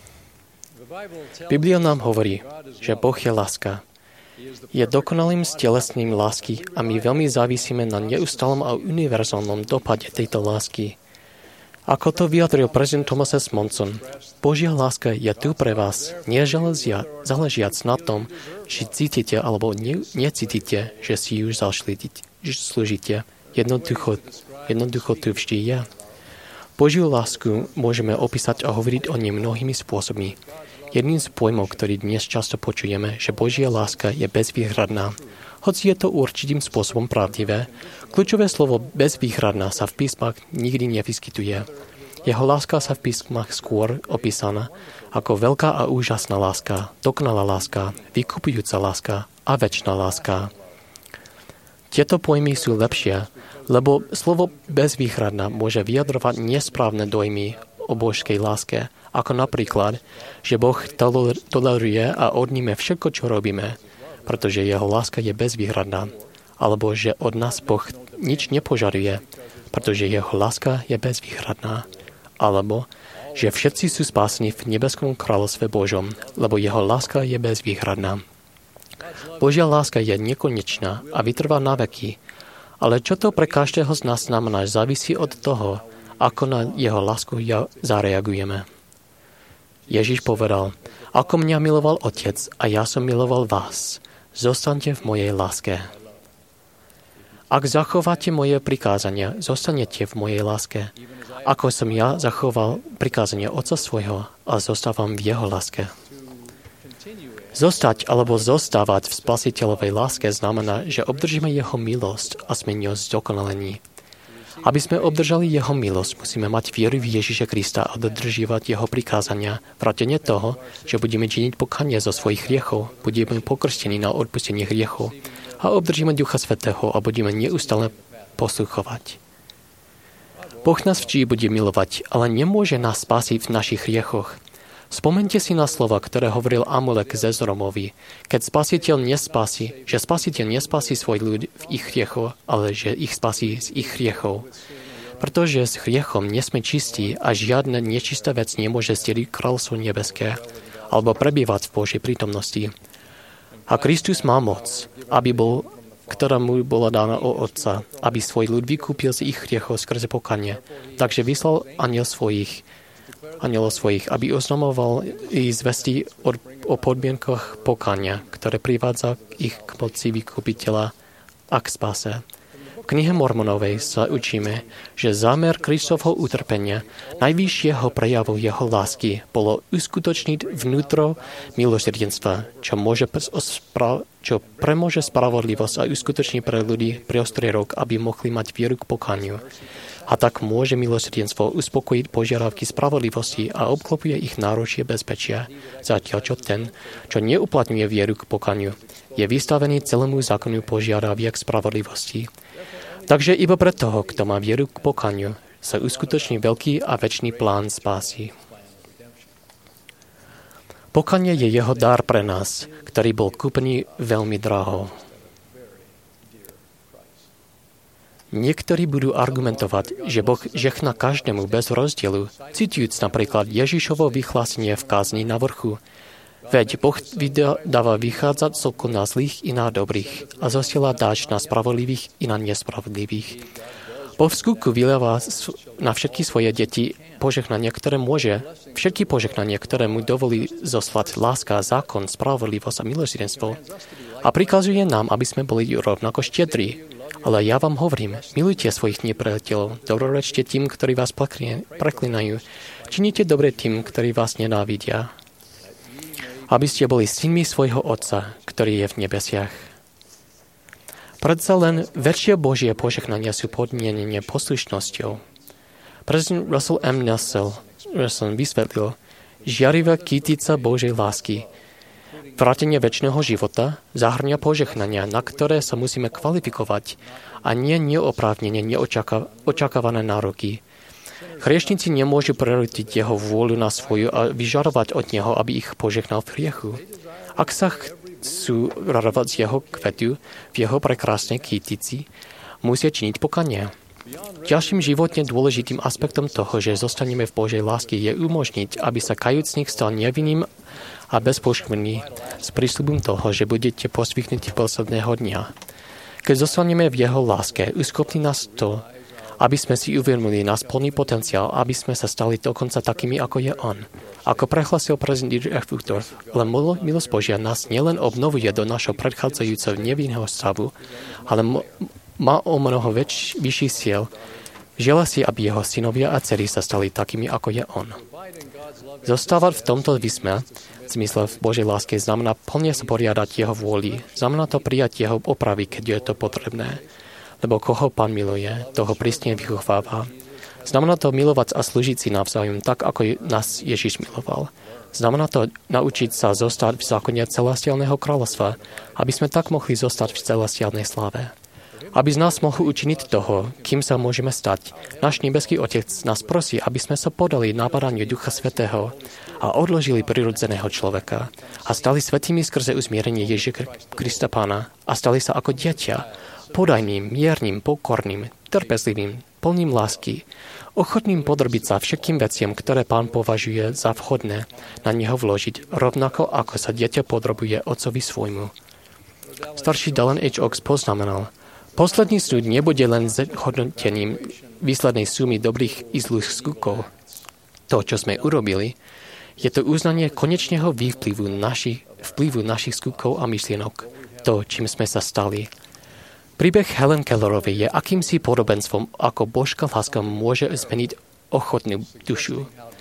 H: Biblia nám hovorí, že Boh je láska. Je dokonalým stelesním lásky a my veľmi závisíme na neustálom a univerzálnom dopade tejto lásky. Ako to vyjadril prezident Thomas S. Monson, Božia láska je tu pre vás, nezáležiac na tom, či cítite alebo ne, necítite, že si ju zaslúžite. Jednoducho, jednoducho tu vždy je. Božiu lásku môžeme opísať a hovoriť o nej mnohými spôsobmi. Jedným z pojmov, ktorý dnes často počujeme, že Božia láska je bezvýhradná. Hoci je to určitým spôsobom pravdivé, kľúčové slovo bezvýhradná sa v písmach nikdy nevyskytuje. Jeho láska sa v písmach skôr opísaná ako veľká a úžasná láska, dokonalá láska, vykupujúca láska a večná láska. Tieto pojmy sú lepšie, lebo slovo bezvýhradná môže vyjadrovať nesprávne dojmy o božskej láske, ako napríklad, že Boh toleruje a odníme všetko, čo robíme, pretože jeho láska je bezvýhradná, alebo že od nás Boh nič nepožaduje, pretože jeho láska je bezvýhradná, alebo že všetci sú spásení v nebeskom kráľovstve Božom, lebo jeho láska je bezvýhradná. Božia láska je nekonečná a vytrvá na veky, ale čo to pre každého z nás znamená, závisí od toho, ako na jeho lásku zareagujeme. Ježiš povedal, ako mňa miloval Otec a ja som miloval vás, zostaňte v mojej láske. Ak zachováte moje prikázania, zostanete v mojej láske, ako som ja zachoval prikázania Otca svojho a zostávam v jeho láske. Zostať alebo zostávať v spasiteľovej láske znamená, že obdržíme jeho milosť a sme ňou zdokonalení. Aby sme obdržali jeho milosť, musíme mať vieru v Ježiša Krista a dodržiavať jeho prikázania, vrátane toho, že budeme činiť pokánie zo svojich hriechov, budeme pokrstení na odpustenie hriechov a obdržíme Ducha Svätého a budeme neustále posluchovať. Boh nás vždy bude milovať, ale nemôže nás spasiť v našich hriechoch. Spomente si na slova, ktoré hovoril Amulek ze Zromovi, keď spasiteľ nespasí, že spasiteľ nespasí svoj ľud v ich hriechoch, ale že ich spasí z ich hriechov. Pretože s hriechom nesme čistí a žiadna nečistá vec nemôže zdeliť kráľovstvo nebeské alebo prebývať v Božej prítomnosti. A Kristus má moc, aby bol, ktorá mu bola dána od Otca, aby svoj ľud vykúpil z ich hriechov skrze pokánie. Takže vyslal aniel svojich anielov svojich, aby oznamoval i zvesti o, o podmienkach pokánia, ktoré privádza ich k moci vykupiteľa a k spáse. V knihe Mormonovej sa učíme, že zámer Kristovho utrpenia, najvyššieho prejavu jeho lásky, bolo uskutočniť vnútro milosrdenstva, čo, môže spra- čo premôže spravodlivosť a uskutoční pre ľudí prostriedok, aby mohli mať vieru k pokániu. A tak môže milosrdenstvo uspokojiť požiadavky spravodlivosti a obklopuje ich náručie bezpečia, zatiaľ čo ten, čo neuplatňuje vieru k pokániu, je vystavený celému zákonu požiadaviek spravodlivosti. Takže iba pre toho, kto má vieru k pokániu, sa uskutoční veľký a večný plán spásy. Pokánie je jeho dar pre nás, ktorý bol kúpený veľmi draho. Niektorí budú argumentovať, že Boh žehná každému bez rozdielu, citujúc napríklad Ježišovo vyhlásenie v kázni na vrchu. Veď Boh dáva vychádzať slnko na zlých i na dobrých a zosiela dážď na spravodlivých i na nespravodlivých. Boh v skutku vylieva na všetky svoje deti požehnanie, ktoré môže, všetky požehnanie, ktoré mu dovolí zoslať láska, zákon, spravodlivosť a milosrdenstvo. A prikazuje nám, aby sme boli rovnako štiedri. Ale ja vám hovorím, milujte svojich nepriateľov, dobrorečte tým, ktorí vás preklinajú, činite dobre tým, ktorí vás nenávidia, aby ste boli synmi svojho Otca, ktorý je v nebesiach. Predsa len väčšie Božie požehnania sú podmienené poslušnosťou. Prezident Russell M. Nelson vysvetlil, žiarivá kytica Božej lásky, vrátenie večného života zahrňa požehnania, na ktoré sa musíme kvalifikovať a nie neoprávnene neočakávané nároky. Hriešnici nemôžu prerutiť jeho vôľu na svoju a vyžarovať od neho, aby ich požehnal v hriechu. Ak sa chcú radovať z jeho kvetu v jeho prekrásnej kytici, musia činiť pokánie. Ďalším životne dôležitým aspektom toho, že zostaneme v Božej lásky, je umožniť, aby sa kajúcnik stal nevinným a bezpoškvrný s prísľubom toho, že budete posvyknutí posledného dňa. Keď zostaneme v jeho láske, uschopní nás to, aby sme si uvedomili náš plný potenciál, aby sme sa stali dokonca takými, ako je on. Ako prehlasil prezident F. Uchtdorf, len milosť Božia nás nielen obnovuje do našho predchádzajúceho nevinného stavu, ale mo- má o mnoho väč- vyšší siel. Želá si, aby jeho synovia a dcery sa stali takými, ako je on. Zostávať v tomto vysme, v zmysle v Božej láske, znamená plne sporiadať jeho vôli. Znamená to prijať jeho opravy, keď je to potrebné. Lebo koho Pán miluje, toho prísne vychováva. Znamená to milovať a slúžiť si navzájom, tak ako nás Ježiš miloval. Znamená to naučiť sa zostať v zákone celestiálneho kráľovstva, aby sme tak mohli zostať v celestiálnej sláve. Aby z nás mohol učiniť toho, kým sa môžeme stať. Náš nebeský Otec nás prosí, aby sme sa podali napadaniu Ducha Svätého a odložili prirodzeného človeka a stali svätými skrze uzmierenie Ježiša Krista Pána a stali sa ako dieťa, podajným, miernym, pokorným, trpezlivým, plným lásky, ochotným podrobiť sa všetkým veciam, ktoré Pán považuje za vhodné na neho vložiť, rovnako ako sa dieťa podrobuje otcovi svojmu. Starší Dallin H. Oaks poznamenal, posledný súd nebude len zhodnotením výslednej sumy dobrých i zlých skutkov. To, čo sme urobili, je to uznanie konečného vývplyvu našich, vplyvu našich skutkov a myšlienok, to, čím sme sa stali. Príbeh Helen Kellerovej je akýmsi podobenstvom, ako božská láska môže zmeniť ochotnú dušu.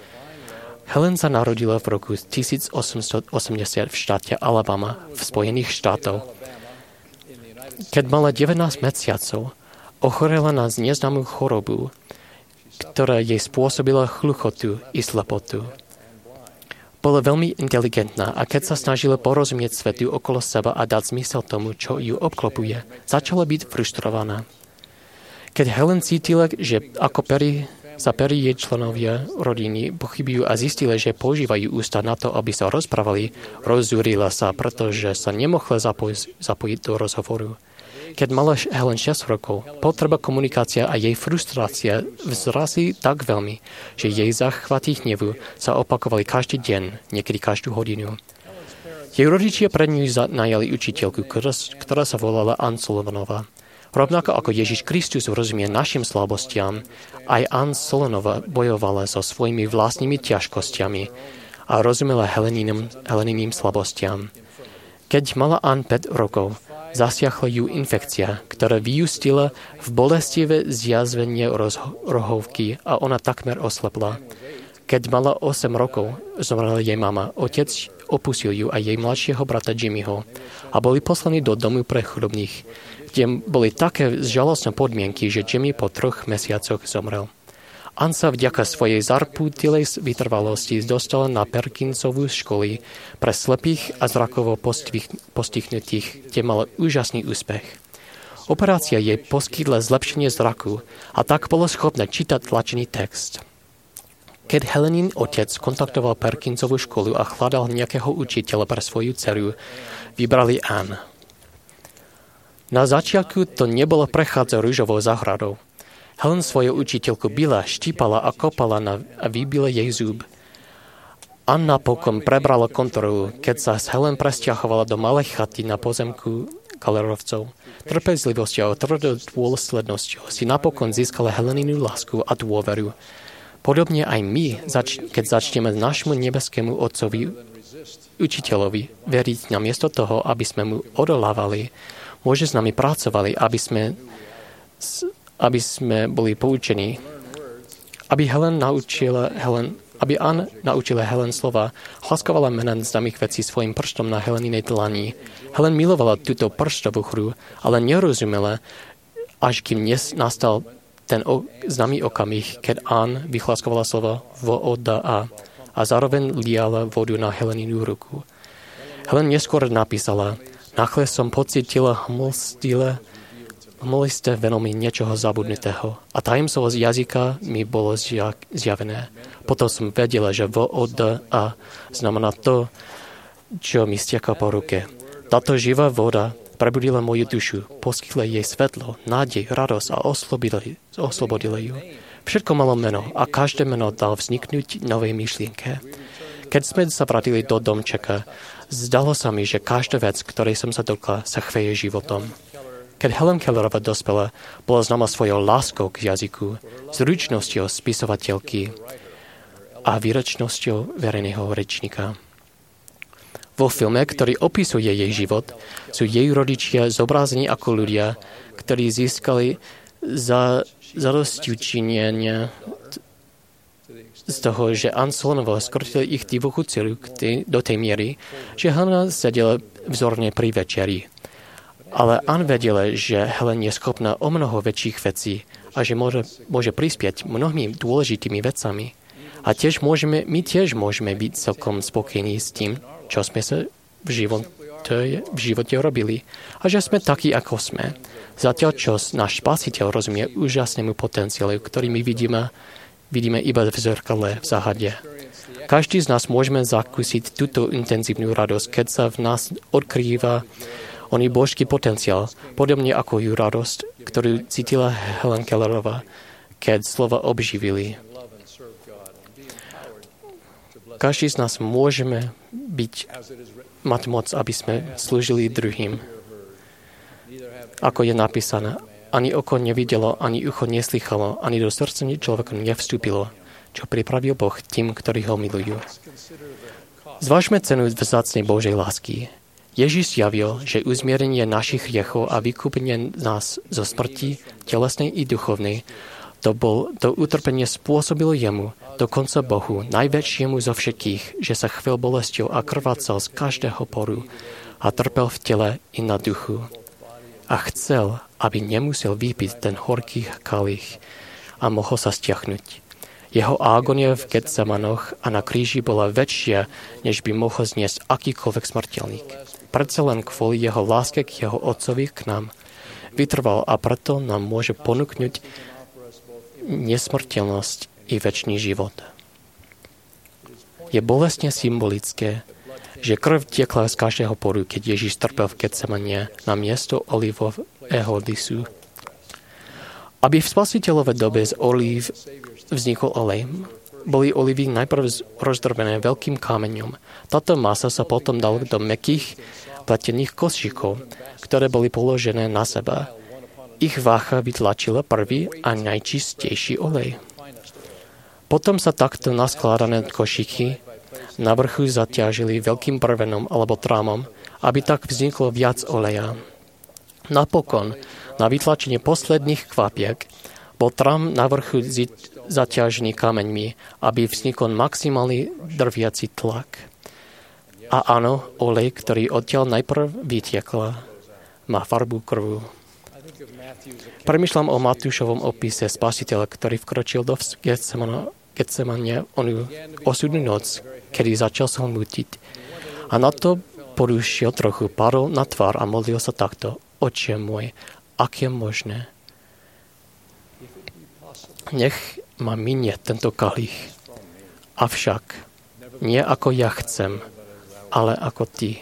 H: Helen sa narodila v roku tisícosemstoosemdesiat v štáte Alabama v Spojených štátoch. Keď mala devätnásť mesiacov, ochorela na neznámú chorobu, ktorá jej spôsobila hluchotu i slepotu. Bola veľmi inteligentná a keď sa snažila porozumieť svetu okolo seba a dať zmysel tomu, čo ju obklopuje, začala byť frustrovaná. Keď Helen cítila, že ako peri, sa peri jej členovia rodiny pochybujú a zistila, že používajú ústa na to, aby sa rozprávali, rozzúrila sa, pretože sa nemohla zapojiť, zapojiť do rozhovoru. Keď mala Helen šesť rokov, potreba komunikácia a jej frustrácia vzrasli tak veľmi, že jej zachvaty hnevu sa opakovali každý deň, niekedy každú hodinu. Jej rodičia pred ňu najali učiteľku, ktorá sa volala Ann Sullivanová. Rovnako ako Ježiš Kristus rozumie našim slabostiam, aj Ann Sullivanová bojovala so svojimi vlastnými ťažkosťami a rozumela Heleniným, Heleniným slabostiam. Keď mala Ann päť rokov, zasiahla ju infekcia, ktorá vyústila v bolestivé zjazvenie rohovky a ona takmer oslepla. Keď mala osem rokov, zomrela jej mama, otec opustil ju a jej mladšieho brata Jimmyho a boli poslaní do domu pre chudobných, kde boli také žalostné podmienky, že Jimmy po troch mesiacoch zomrel. Ann sa vďaka svojej zarpútilej vytrvalosti dostala na Perkinsovú školy pre slepých a zrakovo postihnutých, kde mala úžasný úspech. Operácia jej poskytla zlepšenie zraku a tak bolo schopné čítať tlačený text. Keď Helenin otec kontaktoval Perkinsovú školu a hľadal nejakého učiteľa pre svoju dceru, vybrali Ann. Na začiatku to nebolo prechádza rúžovou záhradou. Helen svoju učiteľku bila, štípala a kopala na, a vybila jej zub. Ann napokon prebrala kontrolu, keď sa Helen presťahovala do malej chaty na pozemku Galerovcov. Trpezlivosťou a tvrdou dôslednosťou si napokon získala Heleninu lásku a dôveru. Podobne aj my, zač- keď začneme nášmu nebeskému otcovi, učiteľovi, veriť namiesto toho, aby sme mu odolávali, môže s nami pracovali, aby sme... S- aby sme boli poučení. Aby Helen naučila Helen, aby Ann naučila Helen slova, hlaskovala mena známych vecí svojim prstom na Heleninej dlani. Helen milovala túto prstovú hru, ale nerozumela, až kým dnes nastal ten o, známy okamih, keď Ann vyhlaskovala slova voda a a zároveň liala vodu na Heleninu ruku. Helen neskôr napísala, nachle som pocítila hmlstile Hmlisté vedomí niečoho zabudnutého a tajemstvo z jazyka mi bolo zjavené. Potom som vedela, že V O D A znamená to, čo mi stieka po ruke. Táto živá voda prebudila moju dušu, poskytla jej svetlo, nádej, radosť a oslobodila ju. Všetko malo meno a každé meno dal vzniknúť novej myšlienke. Keď sme sa vrátili do domčeka, zdalo sa mi, že každá vec, ktorej som sa dotkla, sa chveje životom. Keď Helen Kellerová dospela, bola známa svojou láskou k jazyku, zručnosťou spisovateľky a výrečnosťou verejného rečníka. Vo filme, ktorý opisuje jej život, sú jej rodičia zobrazení ako ľudia, ktorí získali za zadostiučinenie z toho, že Ann Sullivanová skrotila ich divokú dceru do tej miery, že Helen sedela vzorne pri večeri. Ale Ann vedela, že Helen je schopná o mnoho väčších vecí a že môže, môže prispieť mnohými dôležitými vecami. A tiež môžeme, my tiež môžeme byť celkom spokojní s tým, čo sme sa v živote, v živote robili a že sme takí, ako sme. Zatiaľ, čo náš Spasiteľ rozumie úžasnému potenciálu, ktorý my vidíme, vidíme iba v zrkadle v záhade. Každý z nás môžeme zakúsiť túto intenzívnu radosť, keď sa v nás odkrýva oný božský potenciál, podobne ako ju radosť, ktorú cítila Helen Kellerová, keď slova obživili. Každý z nás môžeme byť, mať moc, aby sme slúžili druhým. Ako je napísané, ani oko nevidelo, ani ucho neslychalo, ani do srdca človeka nevstúpilo, čo pripravil Boh tým, ktorí ho milujú. Zvážme cenu vzácnej Božej lásky. Ježiš zjavil, že uzmierenie našich hriechov a vykúpenie nás zo smrti, telesnej i duchovnej, to, bol, to utrpenie spôsobilo jemu, dokonca Bohu, najväčšiemu zo všetkých, že sa chvel bolesťou a krvácal z každého poru a trpel v tele i na duchu. a chcel, aby nemusel vypiť ten horký kalich a mohol sa stiahnuť. Jeho ágonia v Getsemanoch a na kríži bola väčšia, než by mohol zniesť akýkoľvek smrteľník. Predsa len kvôli jeho láske k jeho otcovi k nám vytrval a preto nám môže ponúknuť nesmrteľnosť i večný život. Je bolestne symbolické, že krv tiekla z každého poru, keď Ježiš trpel v Getsemane na miesto olivového lisu. Aby v spasiteľovej dobe z olív vznikol olej, boli olivy najprv rozdrobené veľkým kameňom. Táto masa sa potom dala do mäkkých pletených košíkov, ktoré boli položené na seba. Ich váha vytlačila prvý a najčistejší olej. Potom sa takto naskladané košíky na vrchu zaťažili veľkým prvenom alebo trámom, aby tak vzniklo viac oleja. Napokon, na vytlačenie posledných kvapiek, bol trám na vrchu zaťažený kameňmi, aby vznikol maximálny drviaci tlak. A áno, olej, ktorý odtiaľ najprv vytiekla, má farbu krvu. Premýšľam o Matúšovom opise spasiteľa, ktorý vkročil do Getsemane onú osudnú noc, kedy začal sa mútiť. A na to porušil trochu, padol na tvár a modlil sa takto: Oče môj, ak je možné, nech ma minie tento kalich. Avšak nie ako ja chcem, ale ako ty.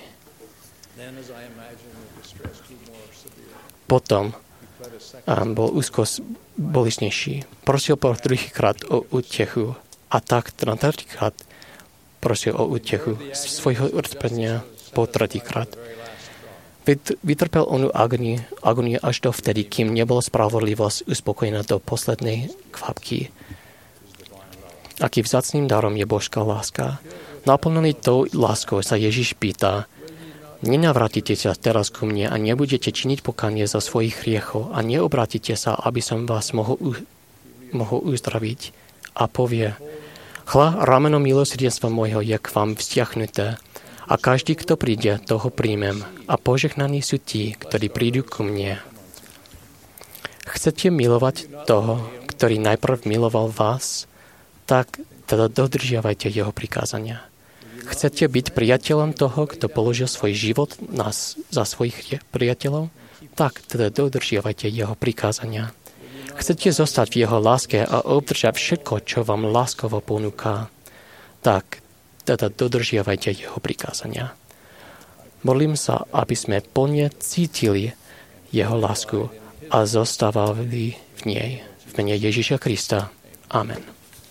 H: Potom um, bol úzko bolestnejší. Prosil po druhýkrát o útechu a tak na tretíkrát prosil o útechu z svojho utrpenia po tretíkrát. Vytrpel onú agoniu, agoniu až do vtedy, kým nebola spravodlivosť uspokojená do poslednej kvapky. Aký vzácným darom je Božská láska. Naplnený tou láskou sa Ježiš pýta: Nenavrátite sa teraz ku mne a nebudete činiť pokánie za svojich hriechov a neobrátite sa, aby som vás mohol, u- mohol uzdraviť. A povie: Chla, rameno milosrdenstva môjho je k vám vzťahnuté a každý, kto príde, toho príjmem a požehnaní sú tí, ktorí prídu ku mne. Chcete milovať toho, ktorý najprv miloval vás? Tak teda dodržiavajte jeho prikázania. Chcete byť priateľom toho, kto položil svoj život nás za svojich priateľov? Tak teda dodržiavajte jeho prikázania. Chcete zostať v jeho láske a obdržať všetko, čo vám láskovo ponúka? Tak teda dodržiavajte jeho prikázania. Modlím sa, aby sme plne cítili jeho lásku a zostávali v nej. V mene Ježiša Krista. Amen.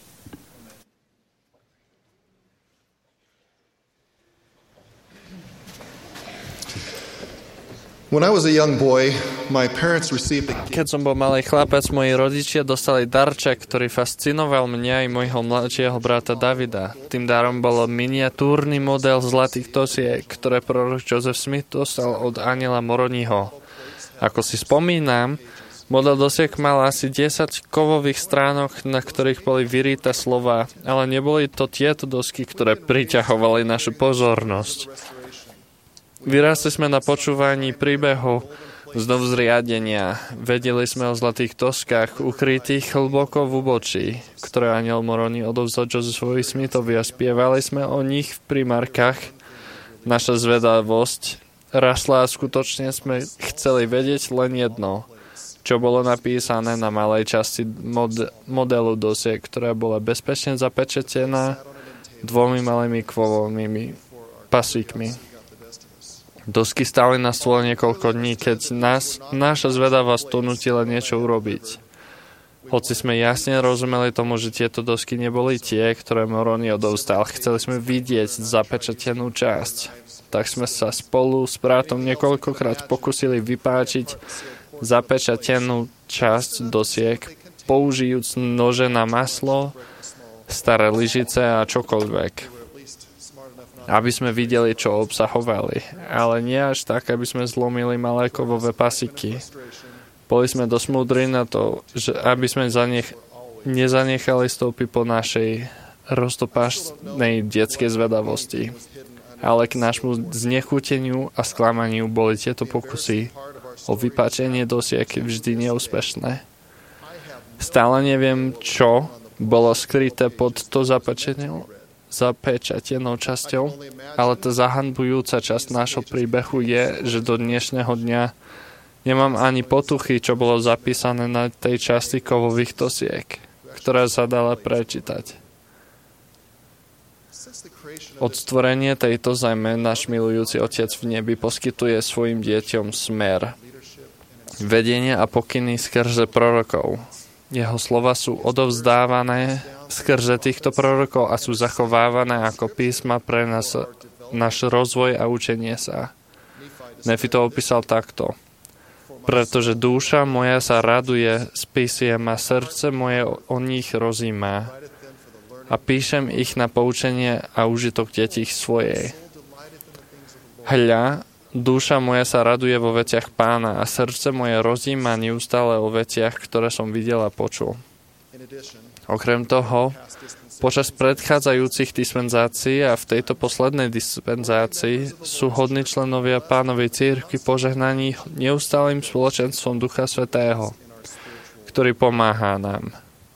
I: When I was a young boy, my parents received a gift.
D: Keď som bol malý chlapec, moji rodičia dostali darček, ktorý fascinoval mňa i môjho mladšieho brata Davida. Tým darom bolo miniatúrny model zlatých dosiek, ktoré prorok Joseph Smith dostal od Aniela Moroniho. Ako si spomínam, model dosiek mal asi desať kovových stránok, na ktorých boli vyryté slova, ale neboli to tieto dosky, ktoré priťahovali našu pozornosť. Vyrástli sme na počúvaní príbehov z novzriadenia. Vedeli sme o zlatých doskách, ukrytých hlboko v úbočí, ktoré Aniel Moroni odovzdal Josephovi Smithovi a spievali sme o nich v primárkach. Naša zvedavosť rastla a skutočne sme chceli vedieť len jedno, čo bolo napísané na malej časti mod- modelu dosiek, ktorá bola bezpečne zapečetená dvomi malými kovovými pasíkmi. Dosky stáli na stole niekoľko dní, keď nás, naša zvedavosť donútila niečo urobiť. Hoci sme jasne rozumeli tomu, že tieto dosky neboli tie, ktoré Moroni odovzdal, chceli sme vidieť zapečatenú časť. Tak sme sa spolu s bratom niekoľkokrát pokúsili vypáčiť zapečatenú časť dosiek, použijúc nože na maslo, staré lyžice a čokoľvek, aby sme videli, čo obsahovali. Ale nie až tak, aby sme zlomili malé kovové pasiky. Boli sme dosť múdri na to, že aby sme zanech- nezanechali stopy po našej roztopášnej detskej zvedavosti. Ale k nášmu znechuteniu a sklamaniu boli tieto pokusy o vypáčenie dosiek vždy neúspešné. Stále neviem, čo bolo skryté pod to zapečenou, zapečatenou časťou, ale tá zahanbujúca časť nášho príbehu je, že do dnešného dňa nemám ani potuchy, čo bolo zapísané na tej časti kovových dosiek, ktorá sa dala prečítať. Od stvorenia tejto zeme náš milujúci Otec v nebi poskytuje svojim deťom smer, vedenie a pokyny skrze prorokov. Jeho slova sú odovzdávané skrze týchto prorokov a sú zachovávané ako písma pre nás, náš rozvoj a učenie sa. Nefi to opísal takto. Pretože duša moja sa raduje s písiem a srdce moje o nich rozíma. A píšem ich na poučenie a užitok detí svojej. Hľa, duša moja sa raduje vo veciach Pána a srdce moje rozíma neustále o veciach, ktoré som videl a počul. Okrem toho, počas predchádzajúcich dispenzácií a v tejto poslednej dispenzácii sú hodní členovia Pánovej cirkvi požehnaní neustálým spoločenstvom Ducha Svätého, ktorý pomáha nám.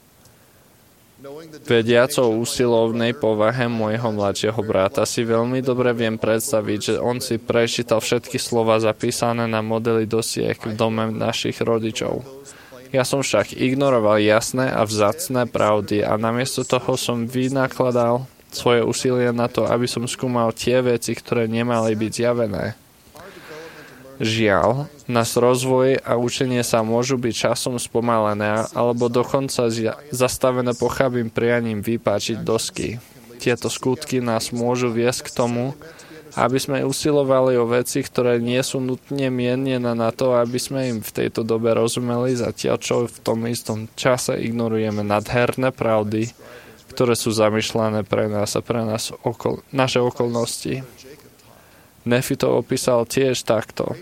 D: Vediac o úsilovnej povahe môjho mladšieho brata si veľmi dobre viem predstaviť, že on si prečítal všetky slova zapísané na modely dosiek v dome našich rodičov. Ja som však ignoroval jasné a vzácne pravdy a namiesto toho som vynakladal svoje úsilie na to, aby som skúmal tie veci, ktoré nemali byť zjavené. Žiaľ, náš rozvoj a učenie sa môžu byť časom spomalené alebo dokonca zastavené pochabým prianím vypáčiť dosky. Tieto skutky nás môžu viesť k tomu, aby sme usilovali o veci, ktoré nie sú nutne mienené na to, aby sme im v tejto dobe rozumeli, zatiaľ čo v tom istom čase ignorujeme nadherné pravdy, ktoré sú zamýšľané pre nás a pre nás okol, naše okolnosti. Nefi to opísal tiež takto.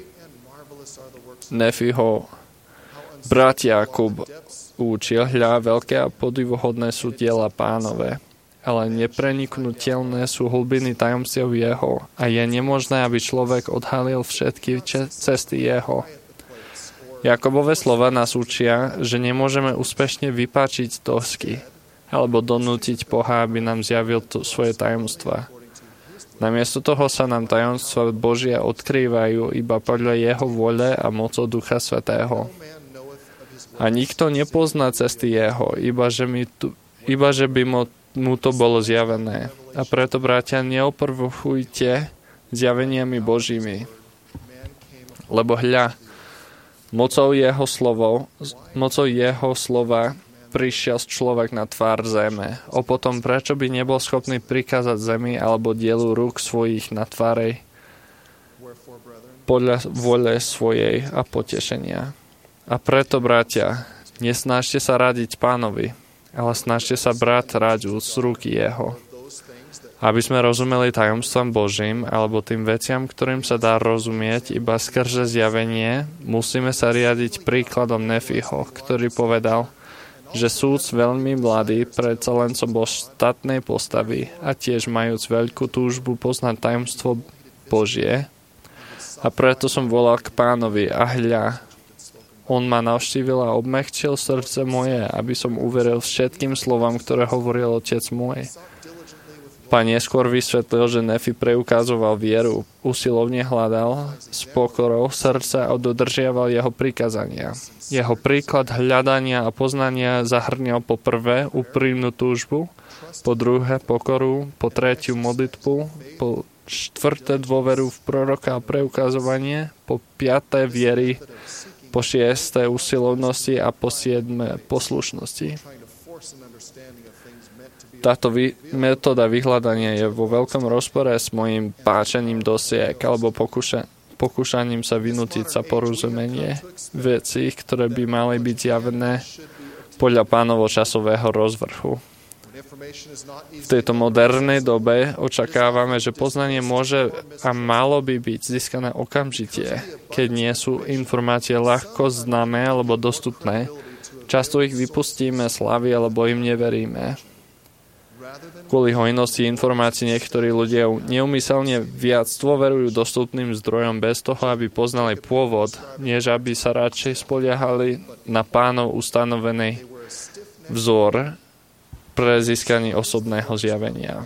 D: Nefiho brat Jakub učil, hľa, veľké a podivuhodné sú diela Pánové, ale nepreniknutelné sú hlbiny tajomstiev jeho a je nemožné, aby človek odhalil všetky cesty jeho. Jakobove slova nás učia, že nemôžeme úspešne vypáčiť dosky alebo donútiť Boha, aby nám zjavil to, svoje tajomstvá. Namiesto toho sa nám tajomstvá Božia odkrývajú iba podľa jeho vôle a mocou Ducha Svätého. A nikto nepozná cesty jeho, iba že, mi tu, iba, že by mu, mu to bolo zjavené. A preto, bratia, neoprvchujte zjaveniami Božími. Lebo hľa, mocou jeho slovo, mocou jeho slova prišiel človek na tvár zeme. O potom, prečo by nebol schopný prikázať zemi alebo dielu rúk svojich na tvárej podľa vôle svojej a potešenia. A preto, bratia, nesnažte sa radiť Pánovi, ale snažte sa brať radu z ruky jeho. Aby sme rozumeli tajomstvom Božím alebo tým veciam, ktorým sa dá rozumieť iba skrze zjavenie, musíme sa riadiť príkladom Nefiho, ktorý povedal, že súd veľmi mladý, predsa len som bol štátnej postavy a tiež majúc veľkú túžbu poznať tajomstvo Božie. A preto som volal k Pánovi a hľa, on ma navštívil a obmekčil srdce moje, aby som uveril všetkým slovám, ktoré hovoril Otec môj. Pán neskôr vysvetlil, že Nefi preukazoval vieru, usilovne hľadal s pokorou srdca a dodržiaval jeho prikazania. Jeho príklad hľadania a poznania zahrňal po prvé úprimnú túžbu, po druhé pokoru, po tretiu modlitbu, po štvrté dôveru v proroka a preukazovanie, po piaté viery, po šiesté usilovnosti a po siedme poslušnosti. Táto vy, metóda vyhľadania je vo veľkom rozpore s mojím páčením dosiek alebo pokúša, pokúšaním sa vynútiť sa porozumenie vecí, ktoré by mali byť zjavené podľa Pánovo časového rozvrhu. V tejto modernej dobe očakávame, že poznanie môže a malo by byť získané okamžite, keď nie sú informácie ľahko známe alebo dostupné. Často ich vypustíme z hlavy alebo im neveríme. Kvôli hojnosti informácií niektorí ľudia neumyselne viac dôverujú dostupným zdrojom bez toho, aby poznali pôvod, než aby sa radšej spoliehali na Pánov ustanovený vzor pre získanie osobného zjavenia.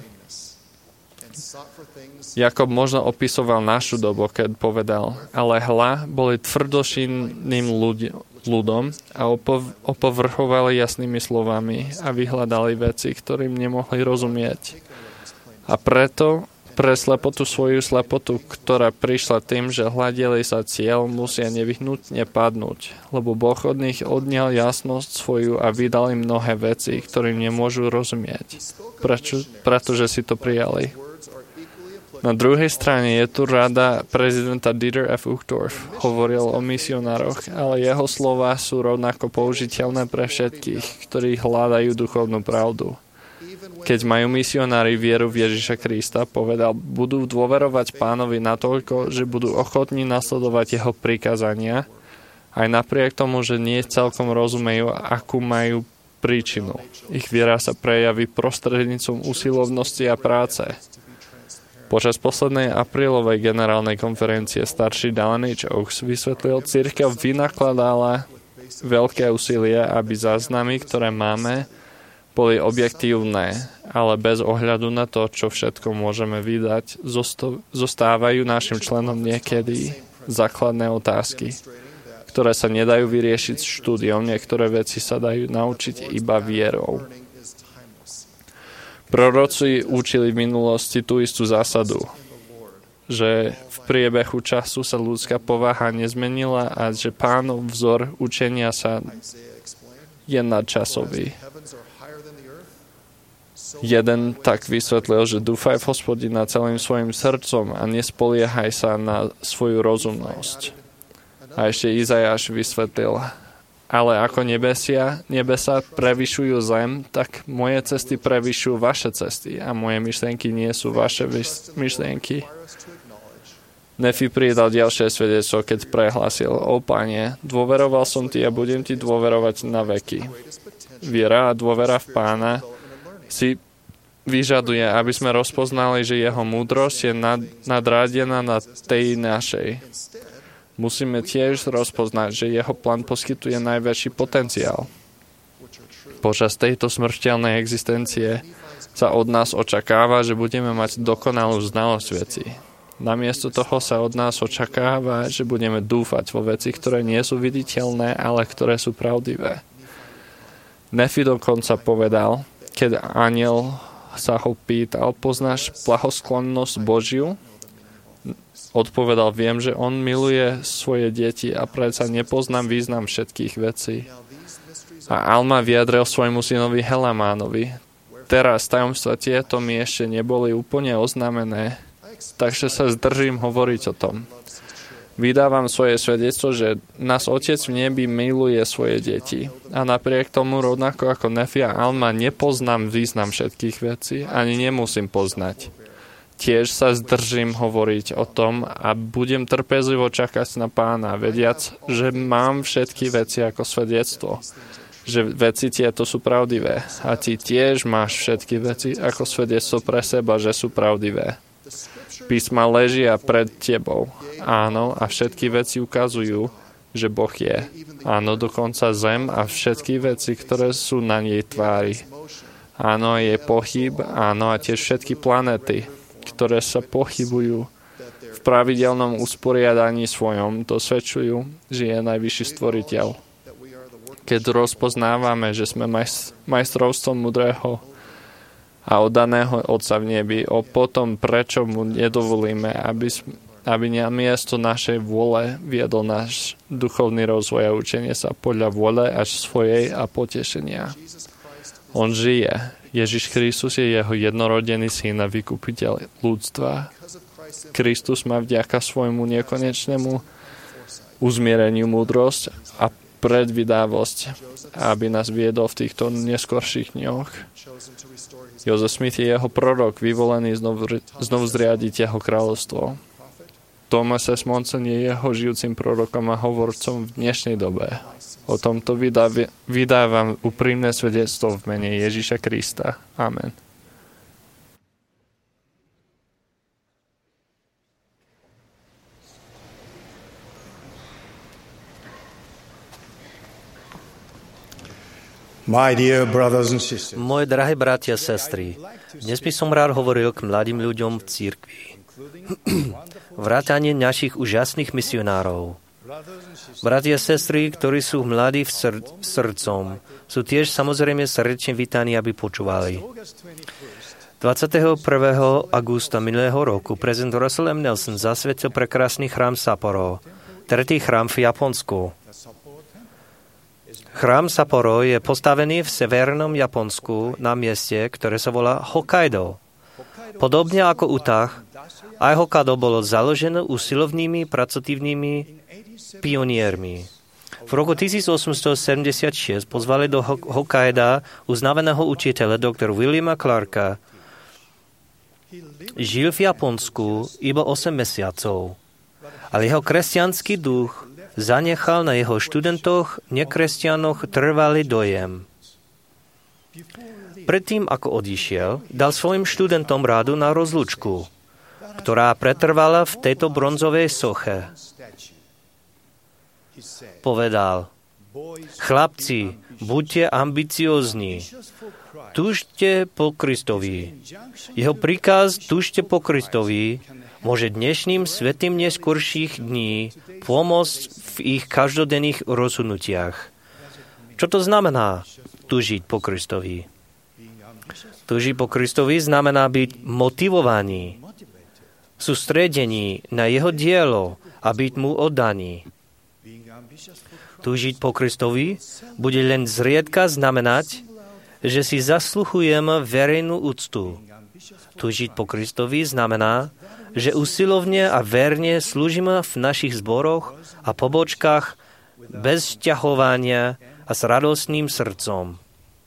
D: Jakob možno opisoval našu dobu, keď povedal, ale hľa, boli tvrdošinným ľudí, ľudom a opov, opovrchovali jasnými slovami a vyhľadali veci, ktorým nemohli rozumieť. A preto pre slepotu svoju slepotu, ktorá prišla tým, že hľadeli sa cieľ, musia nevyhnutne padnúť, lebo Boh od nich odňal jasnosť svoju a vydal im mnohé veci, ktorým nemôžu rozumieť, prečo, pretože si to prijali. Na druhej strane je tu rada prezidenta Dieter F. Uchtdorf. Hovoril o misionároch, ale jeho slová sú rovnako použiteľné pre všetkých, ktorí hľadajú duchovnú pravdu. Keď majú misionári vieru v Ježiša Krista, povedal, budú dôverovať Pánovi natoľko, že budú ochotní nasledovať jeho prikázania, aj napriek tomu, že nie celkom rozumejú, akú majú príčinu. Ich viera sa prejaví prostredníctvom usilovnosti a práce. Počas poslednej aprílovej generálnej konferencie starší Dallin H. Oaks vysvetlil, cirkev vynakladala veľké úsilie, aby záznamy, ktoré máme, boli objektívne, ale bez ohľadu na to, čo všetko môžeme vydať, zostávajú našim členom niekedy základné otázky, ktoré sa nedajú vyriešiť štúdiom, niektoré veci sa dajú naučiť iba vierou. Proroci učili v minulosti tú istú zásadu, že v priebehu času sa ľudská povaha nezmenila a že Pánov vzor učenia sa je nadčasový. Jeden tak vysvetlil, že dúfaj v Hospodina celým svojim srdcom a nespoliehaj sa na svoju rozumnosť. A ešte Izajáš vysvetlil, ale ako nebesia, nebesa prevyšujú zem, tak moje cesty prevyšujú vaše cesty a moje myšlienky nie sú vaše myšlienky. Nefi pridal ďalšie svedectvo, keď prehlásil, o Pane, dôveroval som ti a budem ti dôverovať na veky. Viera a dôvera v Pána si vyžaduje, aby sme rozpoznali, že jeho múdrosť je nad, nadrádená na tej našej. Musíme tiež rozpoznať, že jeho plán poskytuje najväčší potenciál. Počas tejto smrteľnej existencie sa od nás očakáva, že budeme mať dokonalú znalosť veci. Namiesto toho sa od nás očakáva, že budeme dúfať vo veci, ktoré nie sú viditeľné, ale ktoré sú pravdivé. Nefi dokonca povedal, keď anjel sa ho pýtal, poznáš blahosklonnosť Božiu? Odpovedal, viem, že on miluje svoje deti a predsa nepoznám význam všetkých vecí. A Alma vyjadril svojmu synovi Helamánovi, teraz tajomstva tieto mi ešte neboli úplne oznámené, takže sa zdržím hovoriť o tom. Vydávam svoje svedectvo, že nás Otec v nebi miluje svoje deti. A napriek tomu, rovnako ako Nefi a Alma, nepoznám význam všetkých vecí, ani nemusím poznať. Tiež sa zdržím hovoriť o tom a budem trpezlivo čakať na Pána, vediac, že mám všetky veci ako svedectvo, že veci tieto sú pravdivé. A ty tiež máš všetky veci ako svedectvo pre seba, že sú pravdivé. Písma ležia pred tebou. Áno, a všetky veci ukazujú, že Boh je. Áno, dokonca zem a všetky veci, ktoré sú na nej tvári. Áno, je pohyb, áno, a tiež všetky planéty, ktoré sa pochybujú v pravidelnom usporiadaní svojom, dosvedčujú, že je najvyšší stvoriteľ. Keď rozpoznávame, že sme majst- majstrovstvom mudrého a oddaného Otca v nebi, o potom, prečo mu nedovolíme, aby, aby namiesto našej vôle viedol náš duchovný rozvoj a učenie sa podľa vôle až svojej a potešenia. On žije. Ježiš Kristus je jeho jednorodený syn a vykupiteľ ľudstva. Kristus má vďaka svojmu nekonečnému uzmiereniu múdrosť a predvydávosť, aby nás viedol v týchto neskorších dňoch. Joseph Smith je jeho prorok, vyvolený znovu, znovu zriadiť jeho kráľovstvo. Thomas S. Monson je jeho žijúcim prorokom a hovorcom v dnešnej dobe. O tomto vydávam úprimné svedectvo v mene Ježiša Krista. Amen.
B: Moje drahé bratia a sestry, dnes by som rád hovoril k mladým ľuďom v cirkvi. Vrátanie našich úžasných misionárov. Bratia a sestry, ktorí sú mladí v sr- srdcom, sú tiež samozrejme srdečne vítaní, aby počúvali. dvadsiateho prvého augusta minulého roku prezident Russell M. Nelson zasvetil prekrásny chrám Sapporo, tretí chrám v Japonsku. Chrám Sapporo je postavený v severnom Japonsku na mieste, ktoré sa volá Hokkaido. Podobne ako Utah, aj Hokkaido bolo založené usilovnými pracovnými pioniermi. V roku tisícosemstosedemdesiatšesť pozvali do Hokkaida uznávaného učiteľa doktora Williama Clarka. Žil v Japonsku iba osem mesiacov, ale jeho kresťanský duch zanechal na jeho študentoch, nekresťanoch trvalý dojem. Predtým, ako odišiel, dal svojim študentom rádu na rozlúčku, ktorá pretrvala v tejto bronzovej soche. Povedal: chlapci, buďte ambiciózni, túžte po Kristovi. Jeho príkaz túžte po Kristovi môže dnešným svätým neskorších dní pomôcť v ich každodenných rozhodnutiach. Čo to znamená túžiť po Kristovi? Túžiť po Kristovi znamená byť motivovaný, sústredení na jeho dielo a byť mu oddaný. Túžiť po Kristovi bude len zriedka znamenať, že si zasluhujeme verejnú úctu. Túžiť po Kristovi znamená, že usilovne a verne slúžime v našich zboroch a pobočkách bez šťahovania a s radostným srdcom.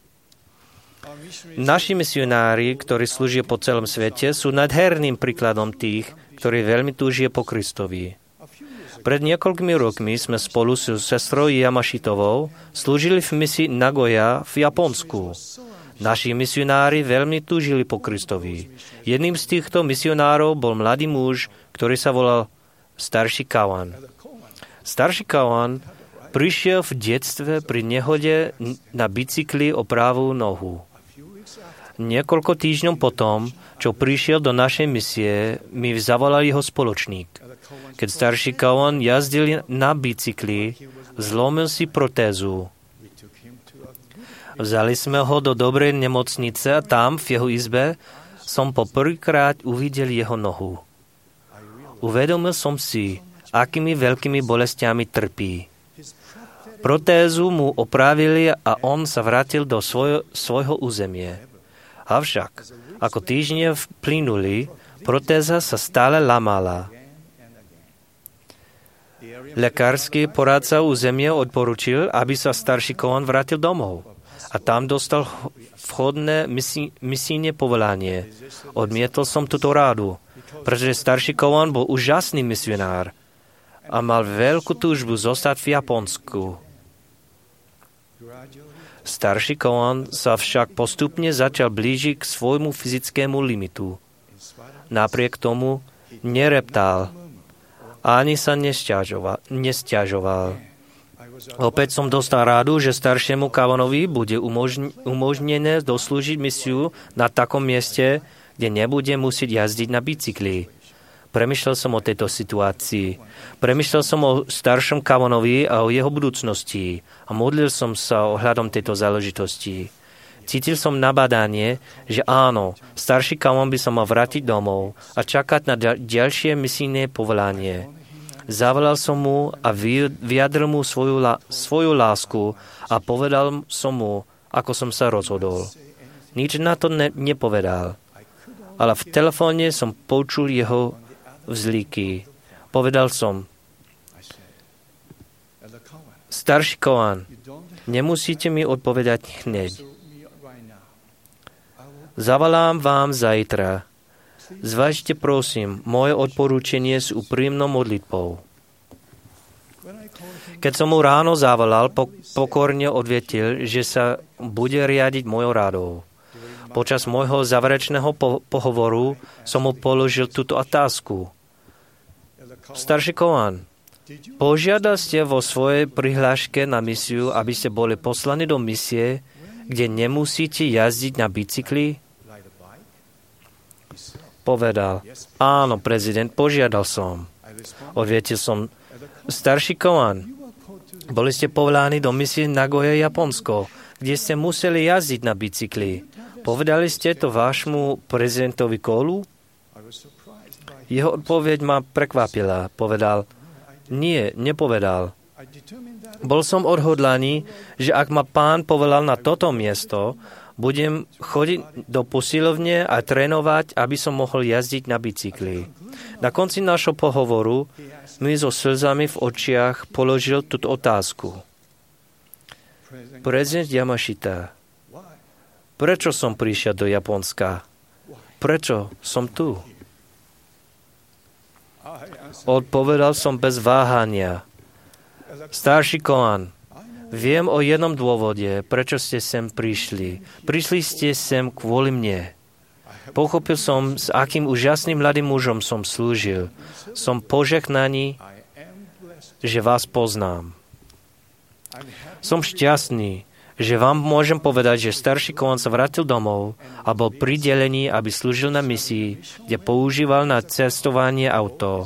B: Naši misionári, ktorí slúžia po celom svete, sú nádherným príkladom tých, ktorí veľmi túžia po Kristovi. Pred niekoľkými rokmi sme spolu s sestrou Yamašitovou slúžili v misii Nagoya v Japonsku. Naši misionári veľmi túžili po Kristovi. Jedným z týchto misionárov bol mladý muž, ktorý sa volal Starší Kawan. Starší Kawan prišiel v detstve pri nehode na bicykli o pravú nohu. Niekoľko týždňov potom, čo prišiel do našej misie, mi zavolal jeho spoločník. Keď starší Kawan jazdil na bicykli, zlomil si protézu. Vzali sme ho do dobrej nemocnice a tam, v jeho izbe, som poprvýkrát uvidel jeho nohu. Uvedomil som si, akými veľkými bolestiami trpí. Protézu mu opravili a on sa vrátil do svojho, svojho územia. Avšak, ako týždne plynuli, protéza sa stále lamala. Lekársky poradca územia odporučil, aby sa starší Kawan vrátil domov. A tam dostal vhodné misi- misijné povolanie. Odmietol som túto rádu, pretože starší Kawan bol úžasný misionár a mal veľkú túžbu zostať v Japonsku. Starší Kawan sa však postupne začal blížiť k svojmu fyzickému limitu. Napriek tomu nereptal, ani sa nesťažoval. nesťažoval. Opäť som dostal rádu, že staršiemu Kawanovi bude umožn- umožnené doslúžiť misiu na takom mieste, kde nebude musieť jazdiť na bicykli. Premýšľal som o tejto situácii. Premýšľal som o staršom Kawanovi a o jeho budúcnosti a modlil som sa ohľadom tejto záležitosti. Cítil som nabádanie, že áno, starší Kawan by sa mal vrátiť domov a čakať na ďalšie misijné povolanie. Zavolal som mu a vyjadril mu svoju, svoju lásku a povedal som mu, ako som sa rozhodol. Nič na to ne, nepovedal, ale v telefóne som počul jeho vzlíky. Povedal som: Starší Kawan, nemusíte mi odpovedať hneď. Zavolám vám zajtra. Zvažte prosím moje odporúčanie s úprimnou modlitbou. Keď som mu ráno zavolal, pokorne odvetil, že sa bude riadiť mojou radou. Počas môjho záverečného po- pohovoru som mu položil túto otázku. Starší Kawan, požiadal ste vo svojej prihláške na misiu, aby ste boli poslaní do misie, kde nemusíte jazdiť na bicykli? Povedal, áno, prezident, požiadal som. Odvietil som, starší Koan, boli ste povolaní do misie Nagoya, Japonsko, kde ste museli jazdiť na bicykli. Povedali ste to vášmu prezidentovi Kolu? Jeho odpoveď ma prekvapila. Povedal, nie, nepovedal. Bol som odhodlaný, že ak ma pán povolal na toto miesto, budem chodiť do posilovne a trénovať, aby som mohol jazdiť na bicykli. Na konci našho pohovoru mi so slzami v očiach položil túto otázku. Prezident Yamashita, prečo som prišiel do Japonska? Prečo som tu? Odpovedal som bez váhania. Starší Koan, viem o jednom dôvode, prečo ste sem prišli. Prišli ste sem kvôli mne. Pochopil som, s akým úžasným mladým mužom som slúžil. Som požehnaný, že vás poznám. Som šťastný, že vám môžem povedať, že starší Koan sa vrátil domov a bol pridelený, aby slúžil na misii, kde používal na cestovanie auto.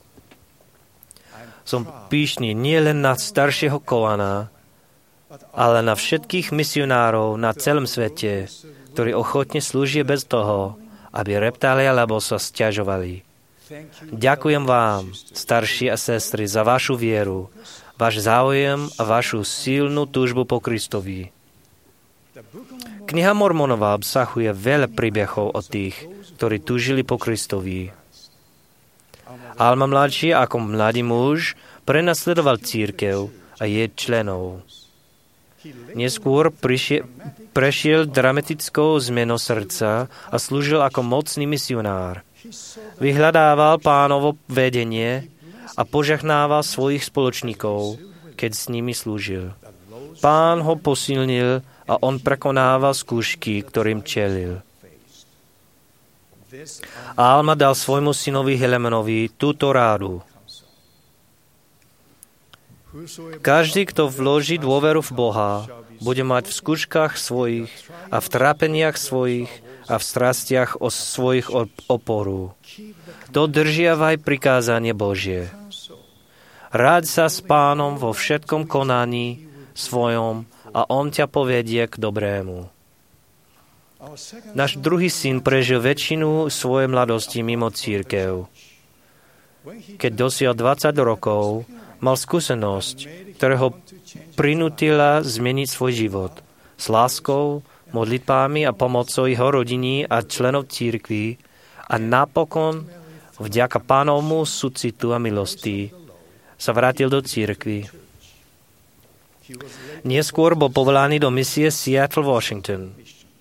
B: Som pyšný nie len na staršieho Koana, ale na všetkých misionárov na celom svete, ktorí ochotne slúžia bez toho, aby reptali alebo sa sťažovali. Ďakujem vám, starší a sestry, za vašu vieru, váš záujem a vašu silnú túžbu po Kristovi. Kniha Mormonova obsahuje veľa príbehov o tých, ktorí túžili po Kristovi. Alma mladší ako mladý muž prenasledoval cirkev a jej členov. Neskôr prišiel, prešiel dramatickou zmenou srdca a slúžil ako mocný misionár. Vyhľadával pánovo vedenie a požehnával svojich spoločníkov, keď s nimi slúžil. Pán ho posilnil a on prekonával skúšky, ktorým čelil. Alma dal svojmu synovi Helemenovi túto rádu. Každý, kto vloží dôveru v Boha, bude mať v skúškach svojich a v trápeniach svojich a v strastiach o svojich oporu. Dodržiavaj prikázanie Božie. Ráď sa s pánom vo všetkom konaní svojom a on ťa povedie k dobrému. Náš druhý syn prežil väčšinu svojej mladosti mimo cirkev. Keď dosiahol dvadsať rokov, mal skúsenosť, ktorá ho prinútila zmeniť svoj život. S láskou, modlitbami a pomocou jeho rodiny a členov cirkvi a napokon, vďaka pánovmu súcitu a milosti, sa vrátil do cirkvi. Neskôr bol povolaný do misie Seattle, Washington.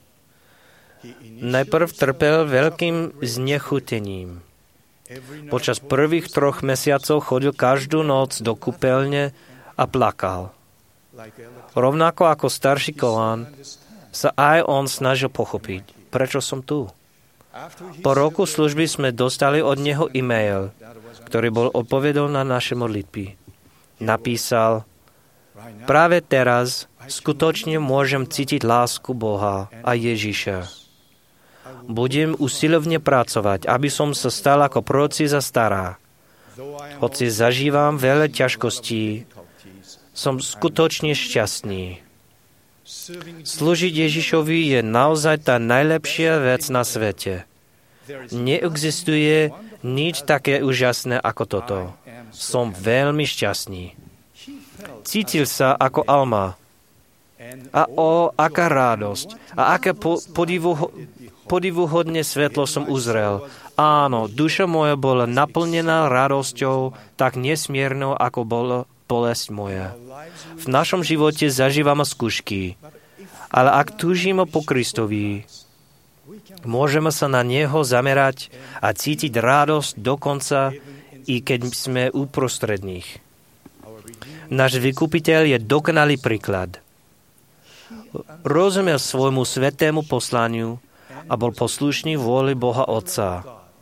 B: Najprv trpel veľkým znechutením. Počas prvých troch mesiacov chodil každú noc do kúpeľne a plakal. Rovnako ako starší Koan sa aj on snažil pochopiť, prečo som tu. Po roku služby sme dostali od neho e-mail, ktorý bol odpovedom na naše modlitby. Napísal, práve teraz skutočne môžem cítiť lásku Boha a Ježiša. Budem usilovne pracovať, aby som sa stal ako prorocíza stará. Hoci zažívam veľa ťažkostí, som skutočne šťastný. Slúžiť Ježišovi je naozaj tá najlepšia vec na svete. Neexistuje nič také úžasné ako toto. Som veľmi šťastný. Cítil sa ako Alma. A o, aká radosť. A aké po, podivu, podivuhodné svetlo som uzrel. Áno, duša moja bola naplnená radosťou, tak nesmiernou, ako bola bolesť moja. V našom živote zažívame skúšky, ale ak túžime po Kristovi, môžeme sa na Neho zamerať a cítiť radosť dokonca, i keď sme uprostred nich. Náš vykupiteľ je dokonalý príklad. Rozumel svojmu svetému poslaniu a bol poslušný vôli Boha Otca.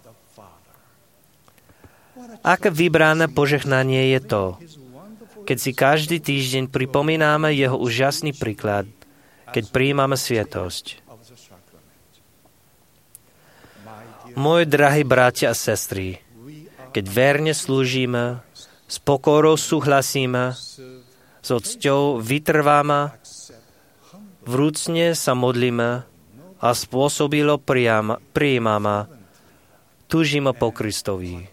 B: Aké vybrané požehnanie je to, keď si každý týždeň pripomíname jeho úžasný príklad, keď prijímame sviatosť. Moji drahí bratia a sestry, keď verne slúžime, s pokorou súhlasíme, s odsťou vytrváme, vrúcne sa modlíme a spôsobilo prijímame, túžime po Kristovi.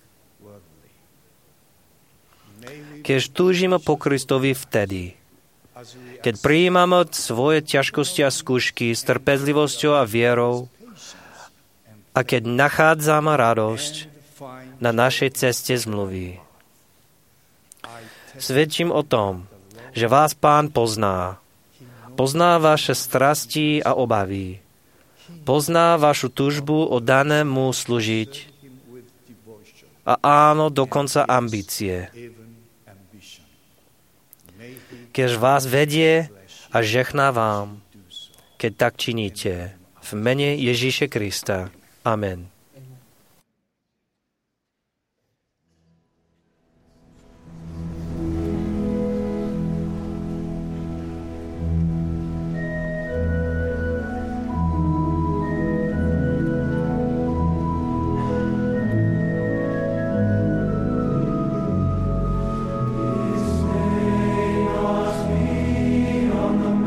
B: Keď túžime po Kristovi vtedy, keď prijímame svoje ťažkosti a skúšky s trpezlivosťou a vierou, a keď nachádzame radosť na našej ceste zmluvy. Svedčím o tom, že vás Pán pozná. Pozná vaše strasti a obavy. Pozná vašu túžbu oddané mu slúžiť. A áno, dokonca ambície. Keď vás vedie a žehná vám, keď tak činíte. V mene Ježíše Krista. Amen.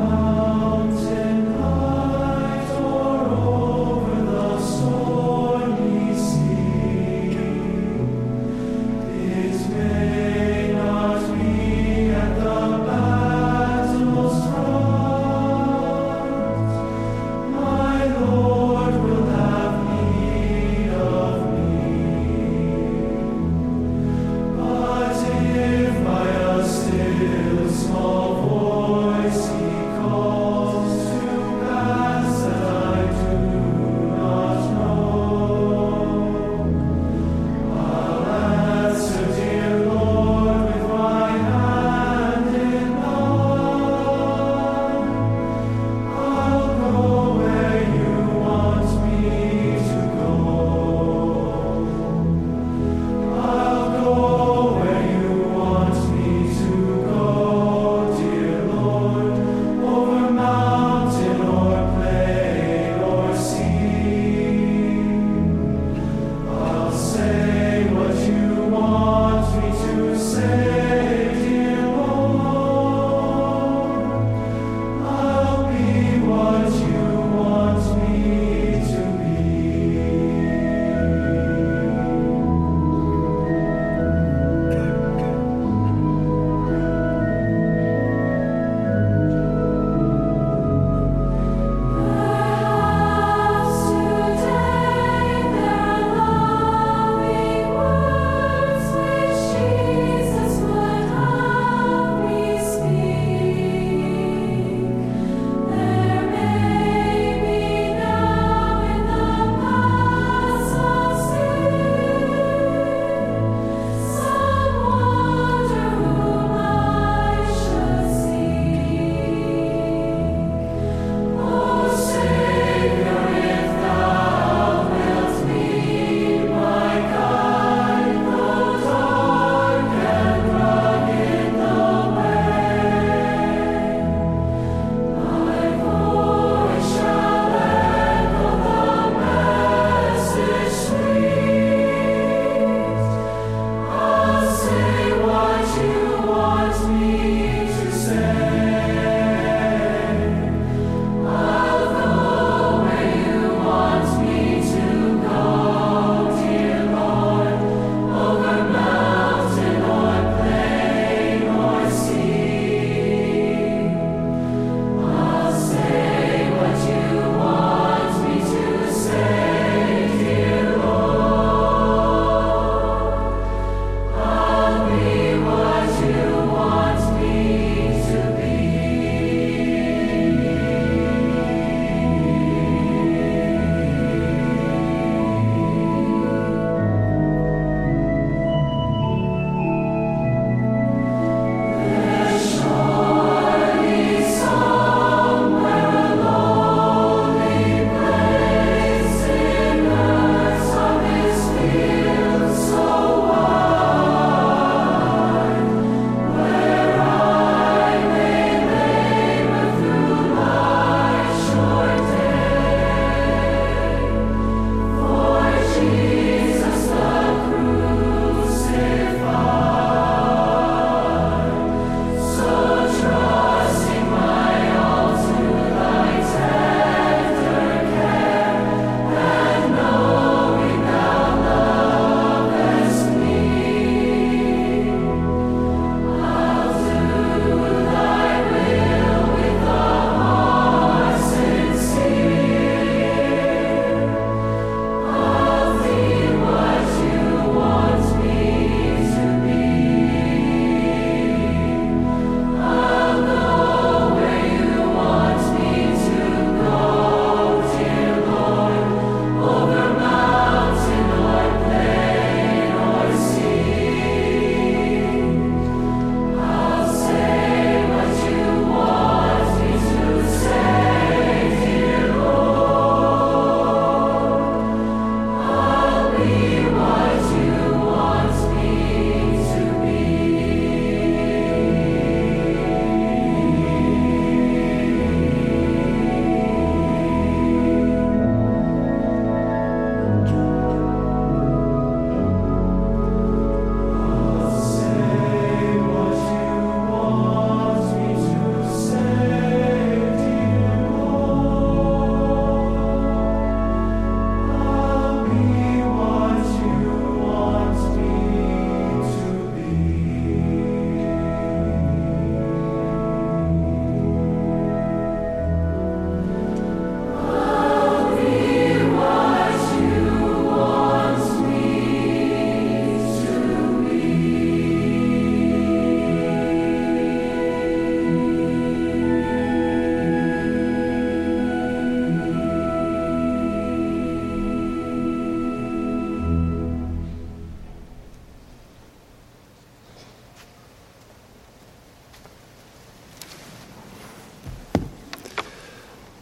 J: Mountain height or over the soil.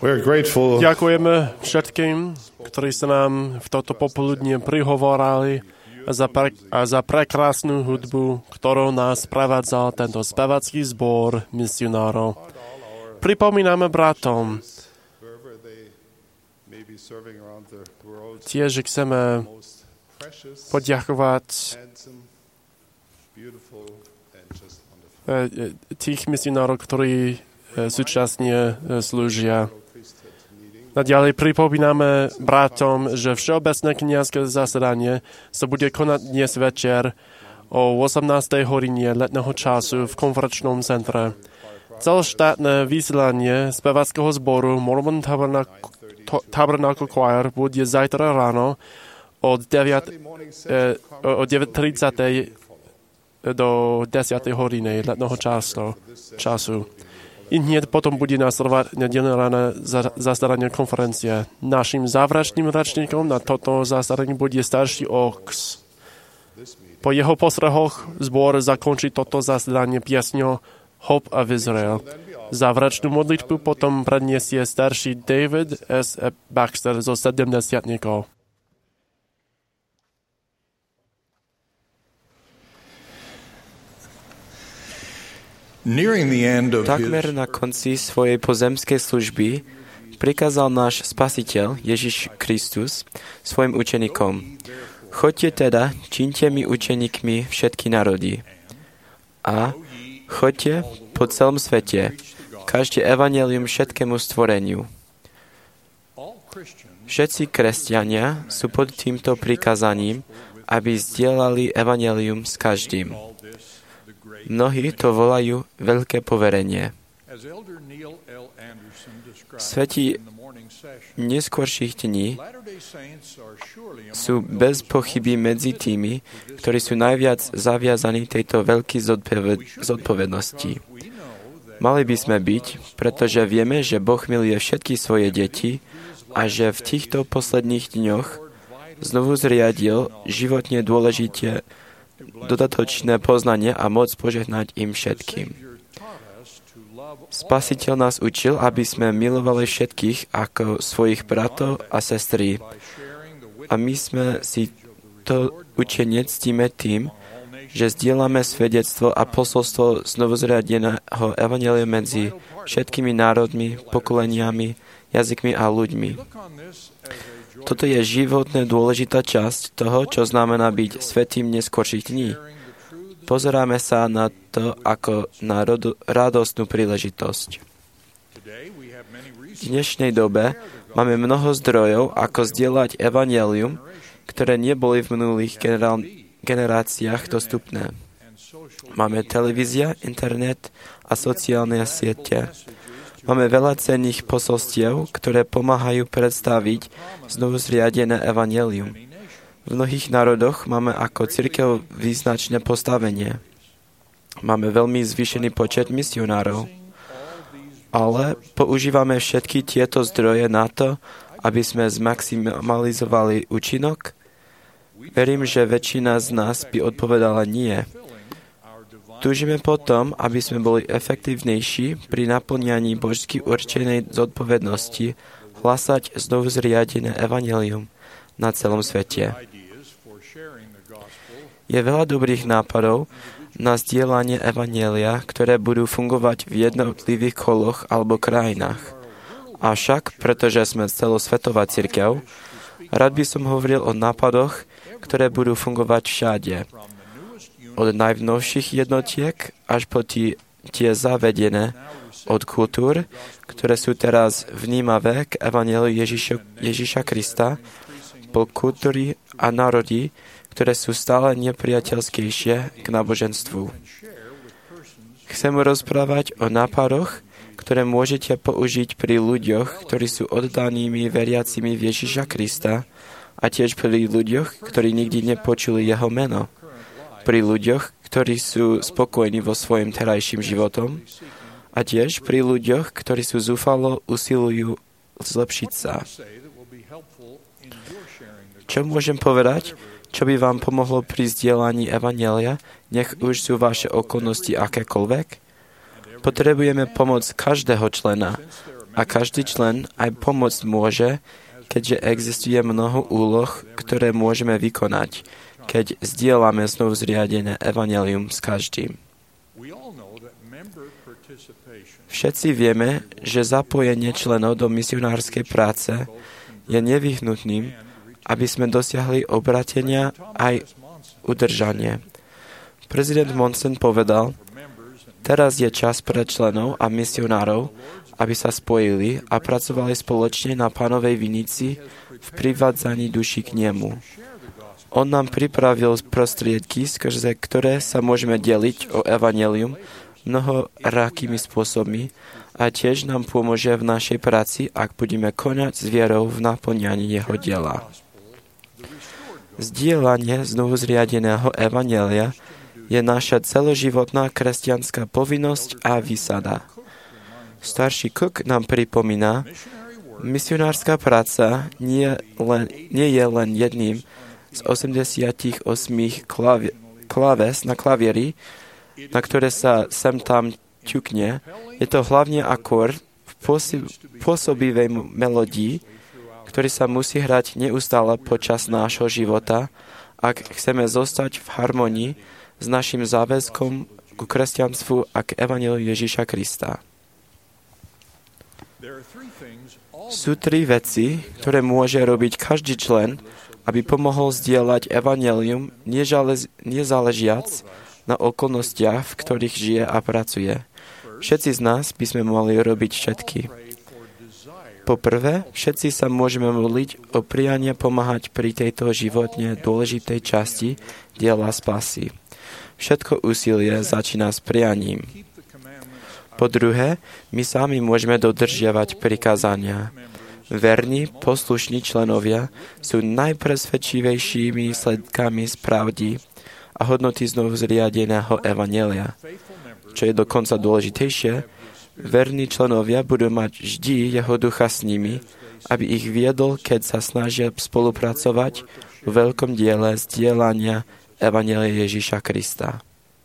E: We're grateful.
C: Ďakujeme všetkým, ktorí sa nám v toto popoludnie prihovorali za pre, a za prekrásnu hudbu, ktorou nás prevádzal tento spevacký zbor misionárov. Pripomíname bratom, tiež chceme poďakovať tých misionárov, ktorí súčasne slúžia. Naďalej pripomíname bratom, že všeobecné kniazské zasadanie sa bude konať dnes večer o osemnástej hodine letného času v konferenčnom centre. Celoštátne vysielanie spevackého zboru Mormon Tabernacle Choir bude zajtra ráno od deväť tridsať do desiatej hodiny letného času. času. I hneď potom bude nasledovať nedeľné ráno zasadanie konferencie. Našim záverečným rečníkom na toto zasadanie bude starší Ox. Po jeho postrehoch zbor zakončí toto zasadanie piesňou Hope of Israel. Záverečnú modlitbu potom predniesie starší David S. Baxter zo sedemdesiatnikov.
A: Takmer na konci svojej pozemskej služby prikázal náš Spasiteľ Ježiš Kristus svojim učeníkom: Choďte teda, čiňte mi učeníkmi všetky národy. A choďte po celom svete, kážte evanjelium všetkému stvoreniu. Všetci kresťania sú pod týmto prikázaním, aby zdieľali evanjelium s každým. Mnohí to volajú veľké poverenie. Svätí neskôrších dní sú bez pochyby medzi tými, ktorí sú najviac zaviazaní tejto veľkej zodpovednosti. Mali by sme byť, pretože vieme, že Boh miluje všetky svoje deti a že v týchto posledných dňoch znovu zriadil životne dôležité dodatočné poznanie a moc požehnať im všetkým. Spasiteľ nás učil, aby sme milovali všetkých ako svojich bratov a sestry. A my sme si to učenie ctíme tým, že zdieľame svedectvo a posolstvo znovuzriadeného evanjelia medzi všetkými národmi, pokoleniami, jazykmi a ľuďmi. Toto je životne dôležitá časť toho, čo znamená byť svätým neskorších dní. Pozeráme sa na to ako na rodo, radostnú príležitosť. V dnešnej dobe máme mnoho zdrojov, ako zdieľať evanjelium, ktoré neboli v minulých generál, generáciách dostupné. Máme televízia, internet a sociálne siete. Máme veľa cenných posolstiev, ktoré pomáhajú predstaviť znovu zriadené evanjelium. V mnohých národoch máme ako cirkev význačné postavenie. Máme veľmi zvýšený počet misionárov. Ale používame všetky tieto zdroje na to, aby sme zmaximalizovali účinok? Verím, že väčšina z nás by odpovedala nie. Túžime potom, aby sme boli efektívnejší pri naplňaní božsky určenej zodpovednosti hlasať znovu zriadené evanjelium na celom svete. Je veľa dobrých nápadov na zdieľanie evanjelia, ktoré budú fungovať v jednotlivých koloch alebo krajinách. Avšak, pretože sme celosvetová cirkev, rád by som hovoril o nápadoch, ktoré budú fungovať všade. Od najnovších jednotiek až po tie, tie zavedené, od kultúr, ktoré sú teraz vnímavé k evanjeliu Ježiša, Ježiša Krista, po kultúry a národy, ktoré sú stále nepriateľskejšie k náboženstvu. Chcem rozprávať o nápadoch, ktoré môžete použiť pri ľuďoch, ktorí sú oddanými veriacimi v Ježiša Krista, a tiež pri ľuďoch, ktorí nikdy nepočuli jeho meno. Pri ľuďoch, ktorí sú spokojní vo svojom terajším životom, a tiež pri ľuďoch, ktorí sú zúfalo usilujú zlepšiť sa. Čo môžem povedať, čo by vám pomohlo pri zdieľaní evanjelia, nech už sú vaše okolnosti akékoľvek? Potrebujeme pomoc každého člena, A každý člen aj pomôcť môže, keďže existuje mnoho úloh, ktoré môžeme vykonať, keď zdieľame znovu zriadené evanjelium s každým. Všetci vieme, že zapojenie členov do misionárskej práce je nevyhnutným, aby sme dosiahli obratenia aj udržanie. Prezident Monson povedal, teraz je čas pre členov a misionárov, aby sa spojili a pracovali spoločne na Pánovej vinici v privádzaní duší k nemu. On nám pripravil prostriedky, skrze ktoré sa môžeme deliť o evanjelium mnohorakými spôsobmi a tiež nám pomôže v našej práci, ak budeme konať s vierou v naplňaní jeho diela. Zdieľanie znovu zriadeného evanjelia je naša celoživotná kresťanská povinnosť a výsada. Starší Cook nám pripomína, misionárska práca nie, len, nie je len jedným z osemdesiatosem klav- klaves na klavieri, na ktoré sa sem tam ťukne. Je to hlavne akord v pôsob- pôsobivej melódii, ktorý sa musí hrať neustále počas nášho života, ak chceme zostať v harmonii s našim záväzkom ku kresťanstvu a k evanjeliu Ježiša Krista. Sú tri veci, ktoré môže robiť každý člen, aby pomohol zdieľať evanjelium nezáležiac na okolnostiach, v ktorých žije a pracuje. Všetci z nás by sme mali robiť všetky. Poprvé, všetci sa môžeme modliť o prianie pomáhať pri tejto životne dôležitej časti diela spásy. Všetko úsilie začína s prianím. Po druhé, my sami môžeme dodržiavať prikázania. Verní, poslušní členovia sú najpresvedčivejšími sledkami z pravdy a hodnoty znovu zriadeného evanjelia. Čo je dokonca dôležitejšie, verní členovia budú mať vždy jeho ducha s nimi, aby ich viedol, keď sa snažia spolupracovať v veľkom diele zdieľania evanjelia Ježiša Krista.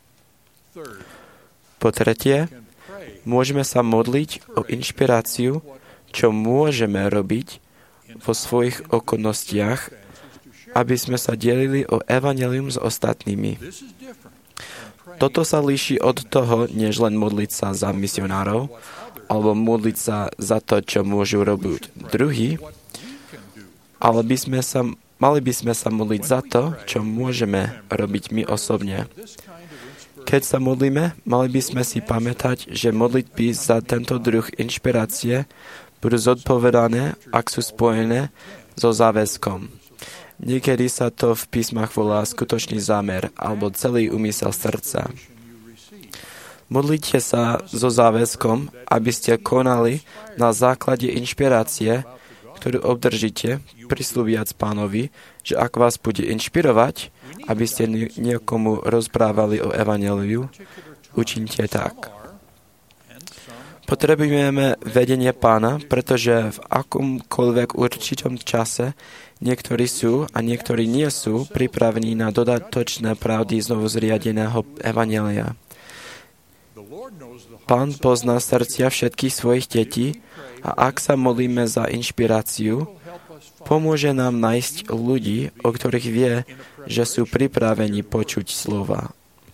A: Po tretie, môžeme sa modliť o inšpiráciu, čo môžeme robiť vo svojich okolnostiach, aby sme sa delili o evanjelium s ostatnými. Toto sa líši od toho, než len modliť sa za misionárov, alebo modliť sa za to, čo môžu robiť druhí, ale by sme sa, mali by sme sa modliť za to, čo môžeme robiť my osobne. Keď sa modlíme, mali by sme si pamätať, že modlitby za tento druh inšpirácie budú zodpovedané, ak sú spojené so záväzkom. Niekedy sa to v písmach volá skutočný zámer alebo celý úmysel srdca. Modlite sa so záväzkom, aby ste konali na základe inšpirácie, ktorú obdržíte, prisľúbiac Pánovi, že ak vás bude inšpirovať, aby ste niekomu rozprávali o evanjeliu, učinite tak. Potrebujeme vedenie Pána, pretože v akomkoľvek určitom čase niektorí sú a niektorí nie sú pripravení na dodatočné pravdy znovu zriadeného evanjelia. Pán pozná srdcia všetkých svojich detí a ak sa modlíme za inšpiráciu, pomôže nám nájsť ľudí, o ktorých vie, že sú pripravení počuť slova.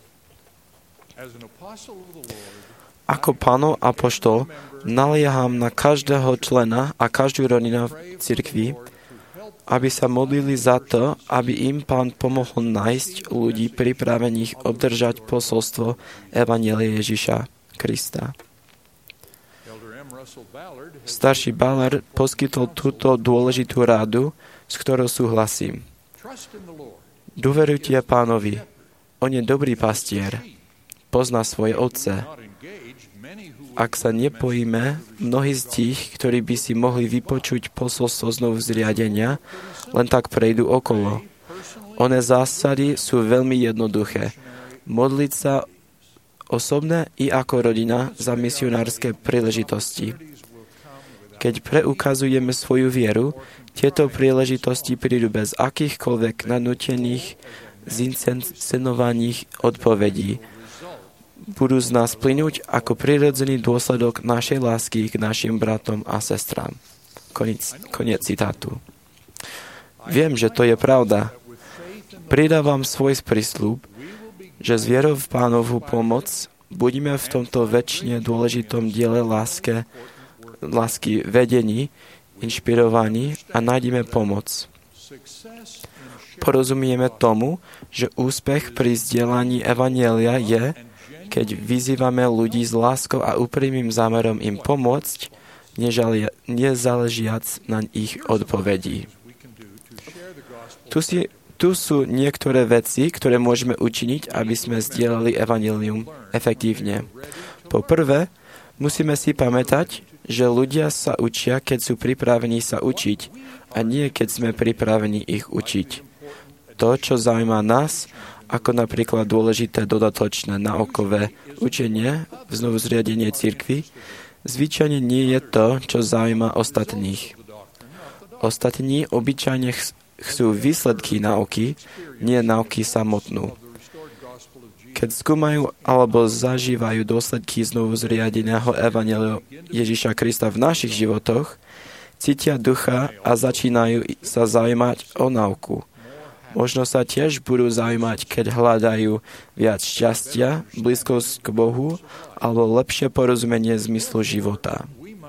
A: Ako Pánov apoštol nalieham na každého člena a každú rodinu v cirkvi, aby sa modlili za to, aby im Pán pomohol nájsť ľudí pripravených obdržať posolstvo evanjelia Ježiša Krista. Starší Ballard poskytol túto dôležitú radu, s ktorou súhlasím. Dôverujte Pánovi. On je dobrý pastier. Pozná svoje ovce. Ak sa nepojíme, mnohí z tých, ktorí by si mohli vypočuť posolstvo znovu zriadenia, len tak prejdú okolo. One zásady sú veľmi jednoduché. Modliť sa osobne i ako rodina za misionárske príležitosti. Keď preukazujeme svoju vieru, tieto príležitosti prídu bez akýchkoľvek nanútených, zinscenovaných odpovedí. budú z nás plynúť ako prirodzený dôsledok našej lásky k našim bratom a sestrám. Koniec, koniec citátu. Viem, že to je pravda. Pridávam svoj prísľub, že s vierou v Pánovu pomoc budeme v tomto väčšine dôležitom diele láske, lásky vedení, inšpirovaní a nájdeme pomoc. Porozumieme tomu, že úspech pri zdieľaní evanjelia je, keď vyzývame ľudí s láskou a úprimným zámerom im pomôcť, nezáležiac na ich odpovedí. Tu, si, tu sú niektoré veci, ktoré môžeme učiniť, aby sme zdieľali evanjelium efektívne. Po prvé, musíme si pamätať, že ľudia sa učia, keď sú pripravení sa učiť, a nie keď sme pripravení ich učiť. To, čo zaujíma nás, ako napríklad dôležité dodatočné naukové učenie v znovuzriadenie cirkvi, zvyčajne nie je to, čo zaujíma ostatných. Ostatní obyčajne chcú výsledky nauky, nie nauky samotnú. Keď skúmajú alebo zažívajú dôsledky znovuzriadeného evanjelia Ježiša Krista v našich životoch, cítia ducha a začínajú sa zaujímať o nauku. Možno sa tiež budú zaujímať, keď hľadajú viac šťastia, blízkosť k Bohu alebo lepšie porozumenie zmyslu života.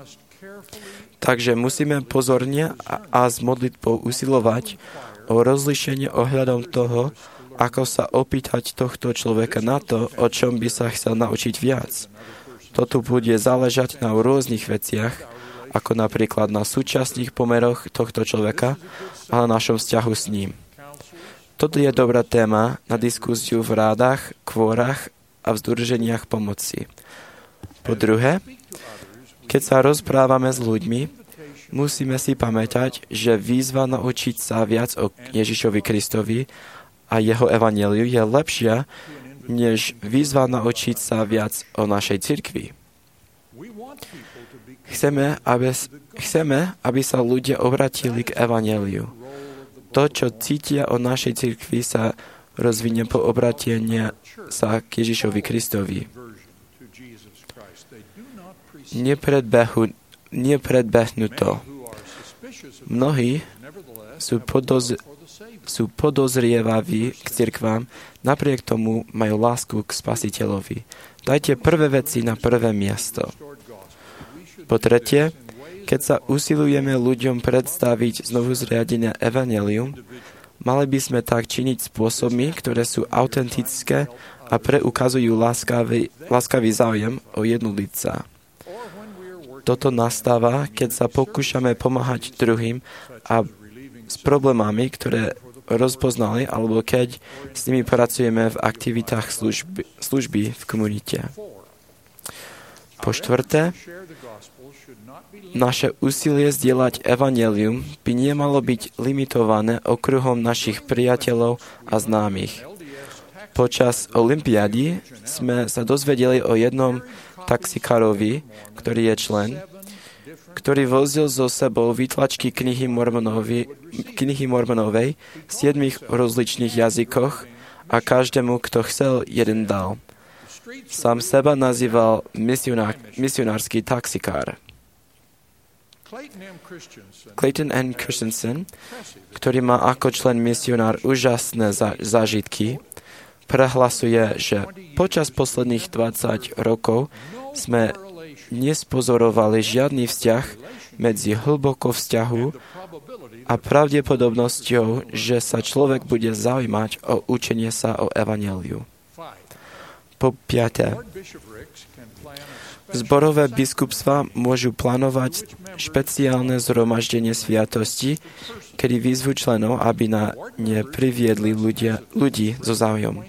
A: Takže musíme pozorne a s modlitbou usilovať o rozlíšenie ohľadom toho, ako sa opýtať tohto človeka na to, o čom by sa chcel naučiť viac. Toto bude záležať na rôznych veciach, ako napríklad na súčasných pomeroch tohto človeka a na našom vzťahu s ním. Toto je dobrá téma na diskusiu v rádach, kvorách a v združeniach pomoci. Po druhé, keď sa rozprávame s ľuďmi, musíme si pamätať, že výzva naučiť sa viac o Ježišovi Kristovi a jeho evanjeliu je lepšia, než výzva naučiť sa viac o našej cirkvi. Chceme, aby, chceme, aby sa ľudia obratili k evanjeliu. To, čo cítia o našej cirkvi, sa rozvinie po obratení sa k Ježišovi Kristovi. Nepredbehu, nepredbehnú to. Mnohí sú, podoz, sú podozrievaví k cirkvám, napriek tomu majú lásku k Spasiteľovi. Dajte prvé veci na prvé miesto. Po tretie, keď sa usilujeme ľuďom predstaviť znovu zriadenia evanjelium, mali by sme tak činiť spôsobmi, ktoré sú autentické a preukazujú láskavý, láskavý záujem o jednotlivca. Toto nastáva, keď sa pokúšame pomáhať druhým a s problémami, ktoré rozpoznali, alebo keď s nimi pracujeme v aktivitách služby, služby v komunite. Po štvrté, naše úsilie zdieľať evanjelium by nemalo byť limitované okruhom našich priateľov a známych. Počas olympiády sme sa dozvedeli o jednom taxikárovi, ktorý je člen, ktorý vozil so sebou výtlačky knihy, Mormonovi, knihy Mormonovej v siedmich rozličných jazykoch a každému, kto chcel, jeden dal. Sám seba nazýval misionár, misionársky taxikár. Clayton N. Christensen, ktorý má ako člen misionár úžasné zážitky, prehlasuje, že počas posledných dvadsať rokov sme nespozorovali žiadny vzťah medzi hlbokou vzťahu a pravdepodobnosťou, že sa človek bude zaujímať o učenie sa o evanjeliu. Po piaté, zborové biskupstva môžu plánovať špeciálne zhromaždenie sviatosti, kedy výzvu členov, aby na ne priviedli ľudia, ľudí so záujom.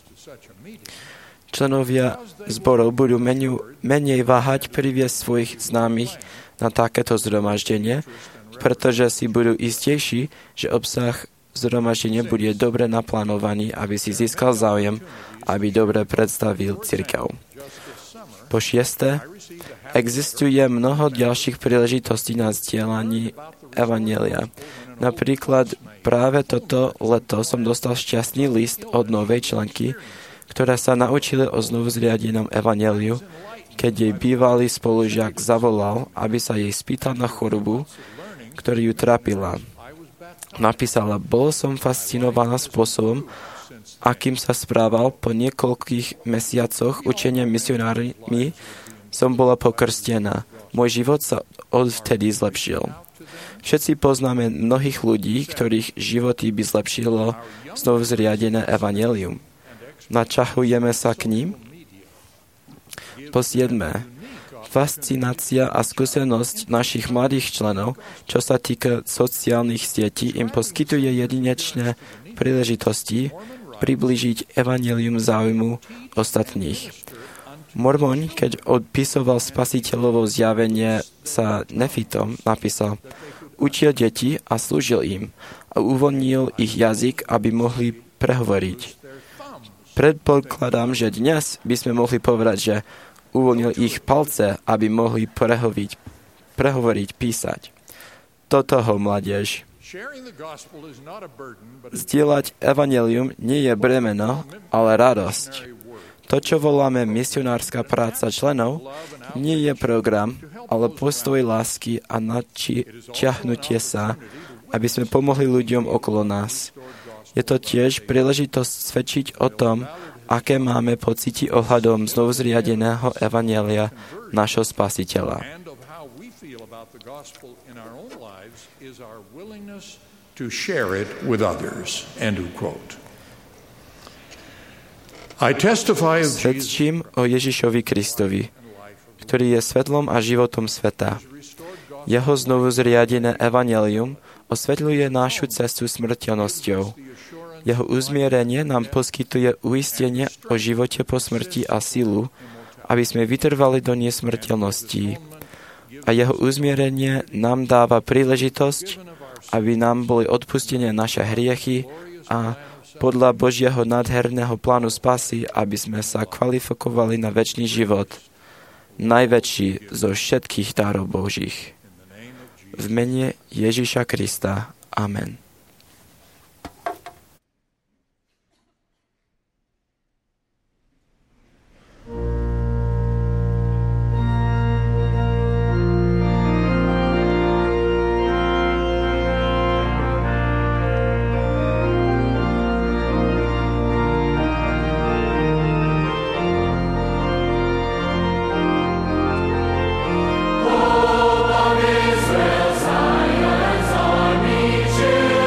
A: Členovia zborov budú menej, menej váhať priviesť svojich známych na takéto zhromaždenie, pretože si budú istejší, že obsah zhromaždenia bude dobre naplánovaný, aby si získal záujem, aby dobre predstavil cirkev. Po šieste, existuje mnoho ďalších príležitostí na zdieľanie evanjelia. Napríklad práve toto leto som dostal šťastný list od novej členky, ktoré sa naučili o znovuzriadenom evanjeliu, keď jej bývalý spolužiak zavolal, aby sa jej spýtal na chorobu, ktorá ju trápila. Napísala, bol som fascinovaná spôsobom, akým sa správal. Po niekoľkých mesiacoch učenia misionármi som bola pokrstená. Môj život sa odvtedy zlepšil. Všetci poznáme mnohých ľudí, ktorých životy by zlepšilo znovu zriadené evanjelium. Načahujeme sa k ním? Po siedme, fascinácia a skúsenosť našich mladých členov, čo sa týka sociálnych sietí, im poskytuje jedinečné príležitosti priblížiť evanjelium záujmu ostatných. Mormon, keď odpisoval spasiteľovo zjavenie sa nefitom, napísal, učil deti a slúžil im a uvoľnil ich jazyk, aby mohli prehovoriť. Predpokladám, že dnes by sme mohli povedať, že uvoľnil ich palce, aby mohli prehovoriť, prehovoriť, písať. Toto ho, mládež. Zdieľať evanjelium nie je bremeno, ale radosť. To, čo voláme misionárska práca členov, nie je program, ale postoj lásky a načiahnutie sa, aby sme pomohli ľuďom okolo nás. Je to tiež príležitosť svedčiť o tom, aké máme pocity ohľadom znovuzriadeného evanjelia našho Spasiteľa. Svedčím o Ježišovi Kristovi, ktorý je svetlom a životom sveta. Jeho znovuzriadené evanjelium osvetľuje našu cestu smrteľnosťou. Jeho uzmierenie nám poskytuje uistenie o živote po smrti a silu, aby sme vytrvali do nesmrteľnosti. A jeho uzmierenie nám dáva príležitosť, aby nám boli odpustené naše hriechy a podľa Božieho nádherného plánu spásy, aby sme sa kvalifikovali na večný život, najväčší zo všetkých dárov Božích. V mene Ježiša Krista. Amen.
J: Israel, Zion's army, children.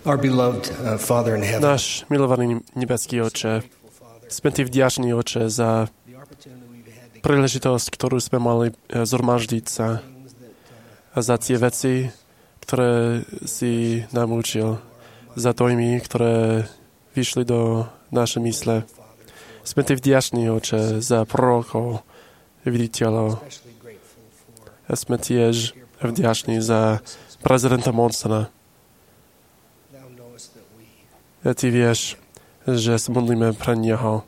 J: Our beloved uh, Father in heaven.
C: Náš milovaný nebeský Oče, sme Ti vďační, Oče, za príležitosť, ktorú sme mali zhromaždiť sa a za tie veci, ktoré si nám učil, za dojmy, ktoré vyšli do našej mysle. Sme Ti vďační, Oče, za prorokov, viditeľov. A sme tiež vďační za prezidenta Monsona. A Ty vieš, že sa modlíme pre neho.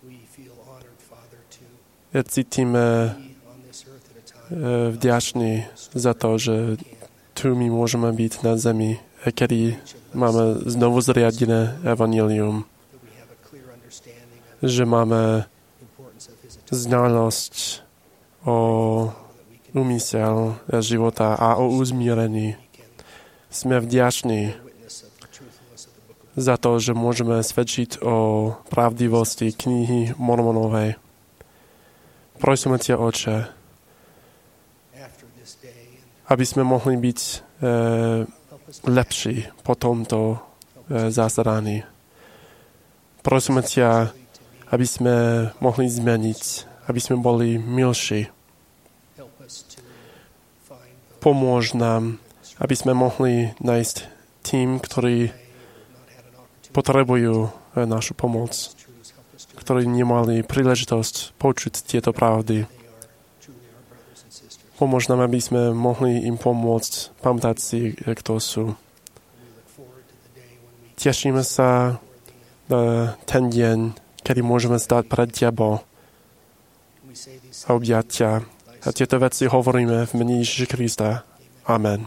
C: A cítime vďační za to, že tu my môžeme byť na zemi, kedy máme znovu zriadené evanjelium. Že máme znalosť o úmysel života a o uzmierení. Sme vďační za to, že môžeme svedčiť o pravdivosti knihy Mormonovej. Prosíme ťa, Oče, aby sme mohli byť e, lepší po tomto e, zasadaní. Prosíme ťa, aby sme mohli zmeniť, aby sme boli milší. Pomôž nám, aby sme mohli nájsť tým, ktorí potrebujú našu pomoc, ktorí nemali príležitosť počuť tieto pravdy. Pomôž nám, aby sme mohli im pomôcť pamätať si, kto sú. Tešíme sa na ten deň, kedy môžeme stať pred Tebou a objať ťa. A tieto veci hovoríme v mene Ježiša Krista. Amen.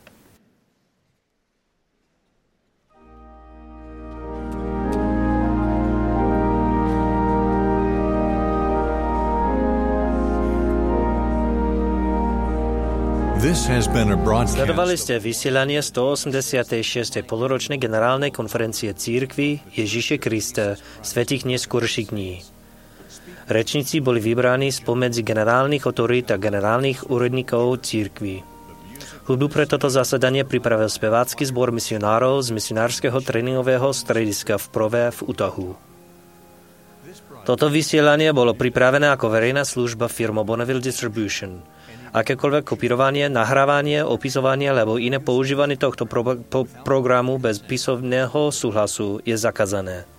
B: Sledovali ste vysielanie stoosemdesiatej šiestej poloročnej generálnej konferencie Cirkvi Ježiše Krista svätých neskorších dní. Rečníci boli vybraní spomedzi generálnych autorít a generálnych úradníkov cirkvi. Hudbu pre toto zasadanie pripravil spevácky zbor misionárov z misionárskeho tréningového strediska v Prove v Utahu. Toto vysielanie bolo pripravené ako verejná služba firmou Bonneville Distribution. Akékoľvek kopírovanie, nahrávanie, opisovanie alebo iné používanie tohto pro- po- programu bez písomného súhlasu je zakázané.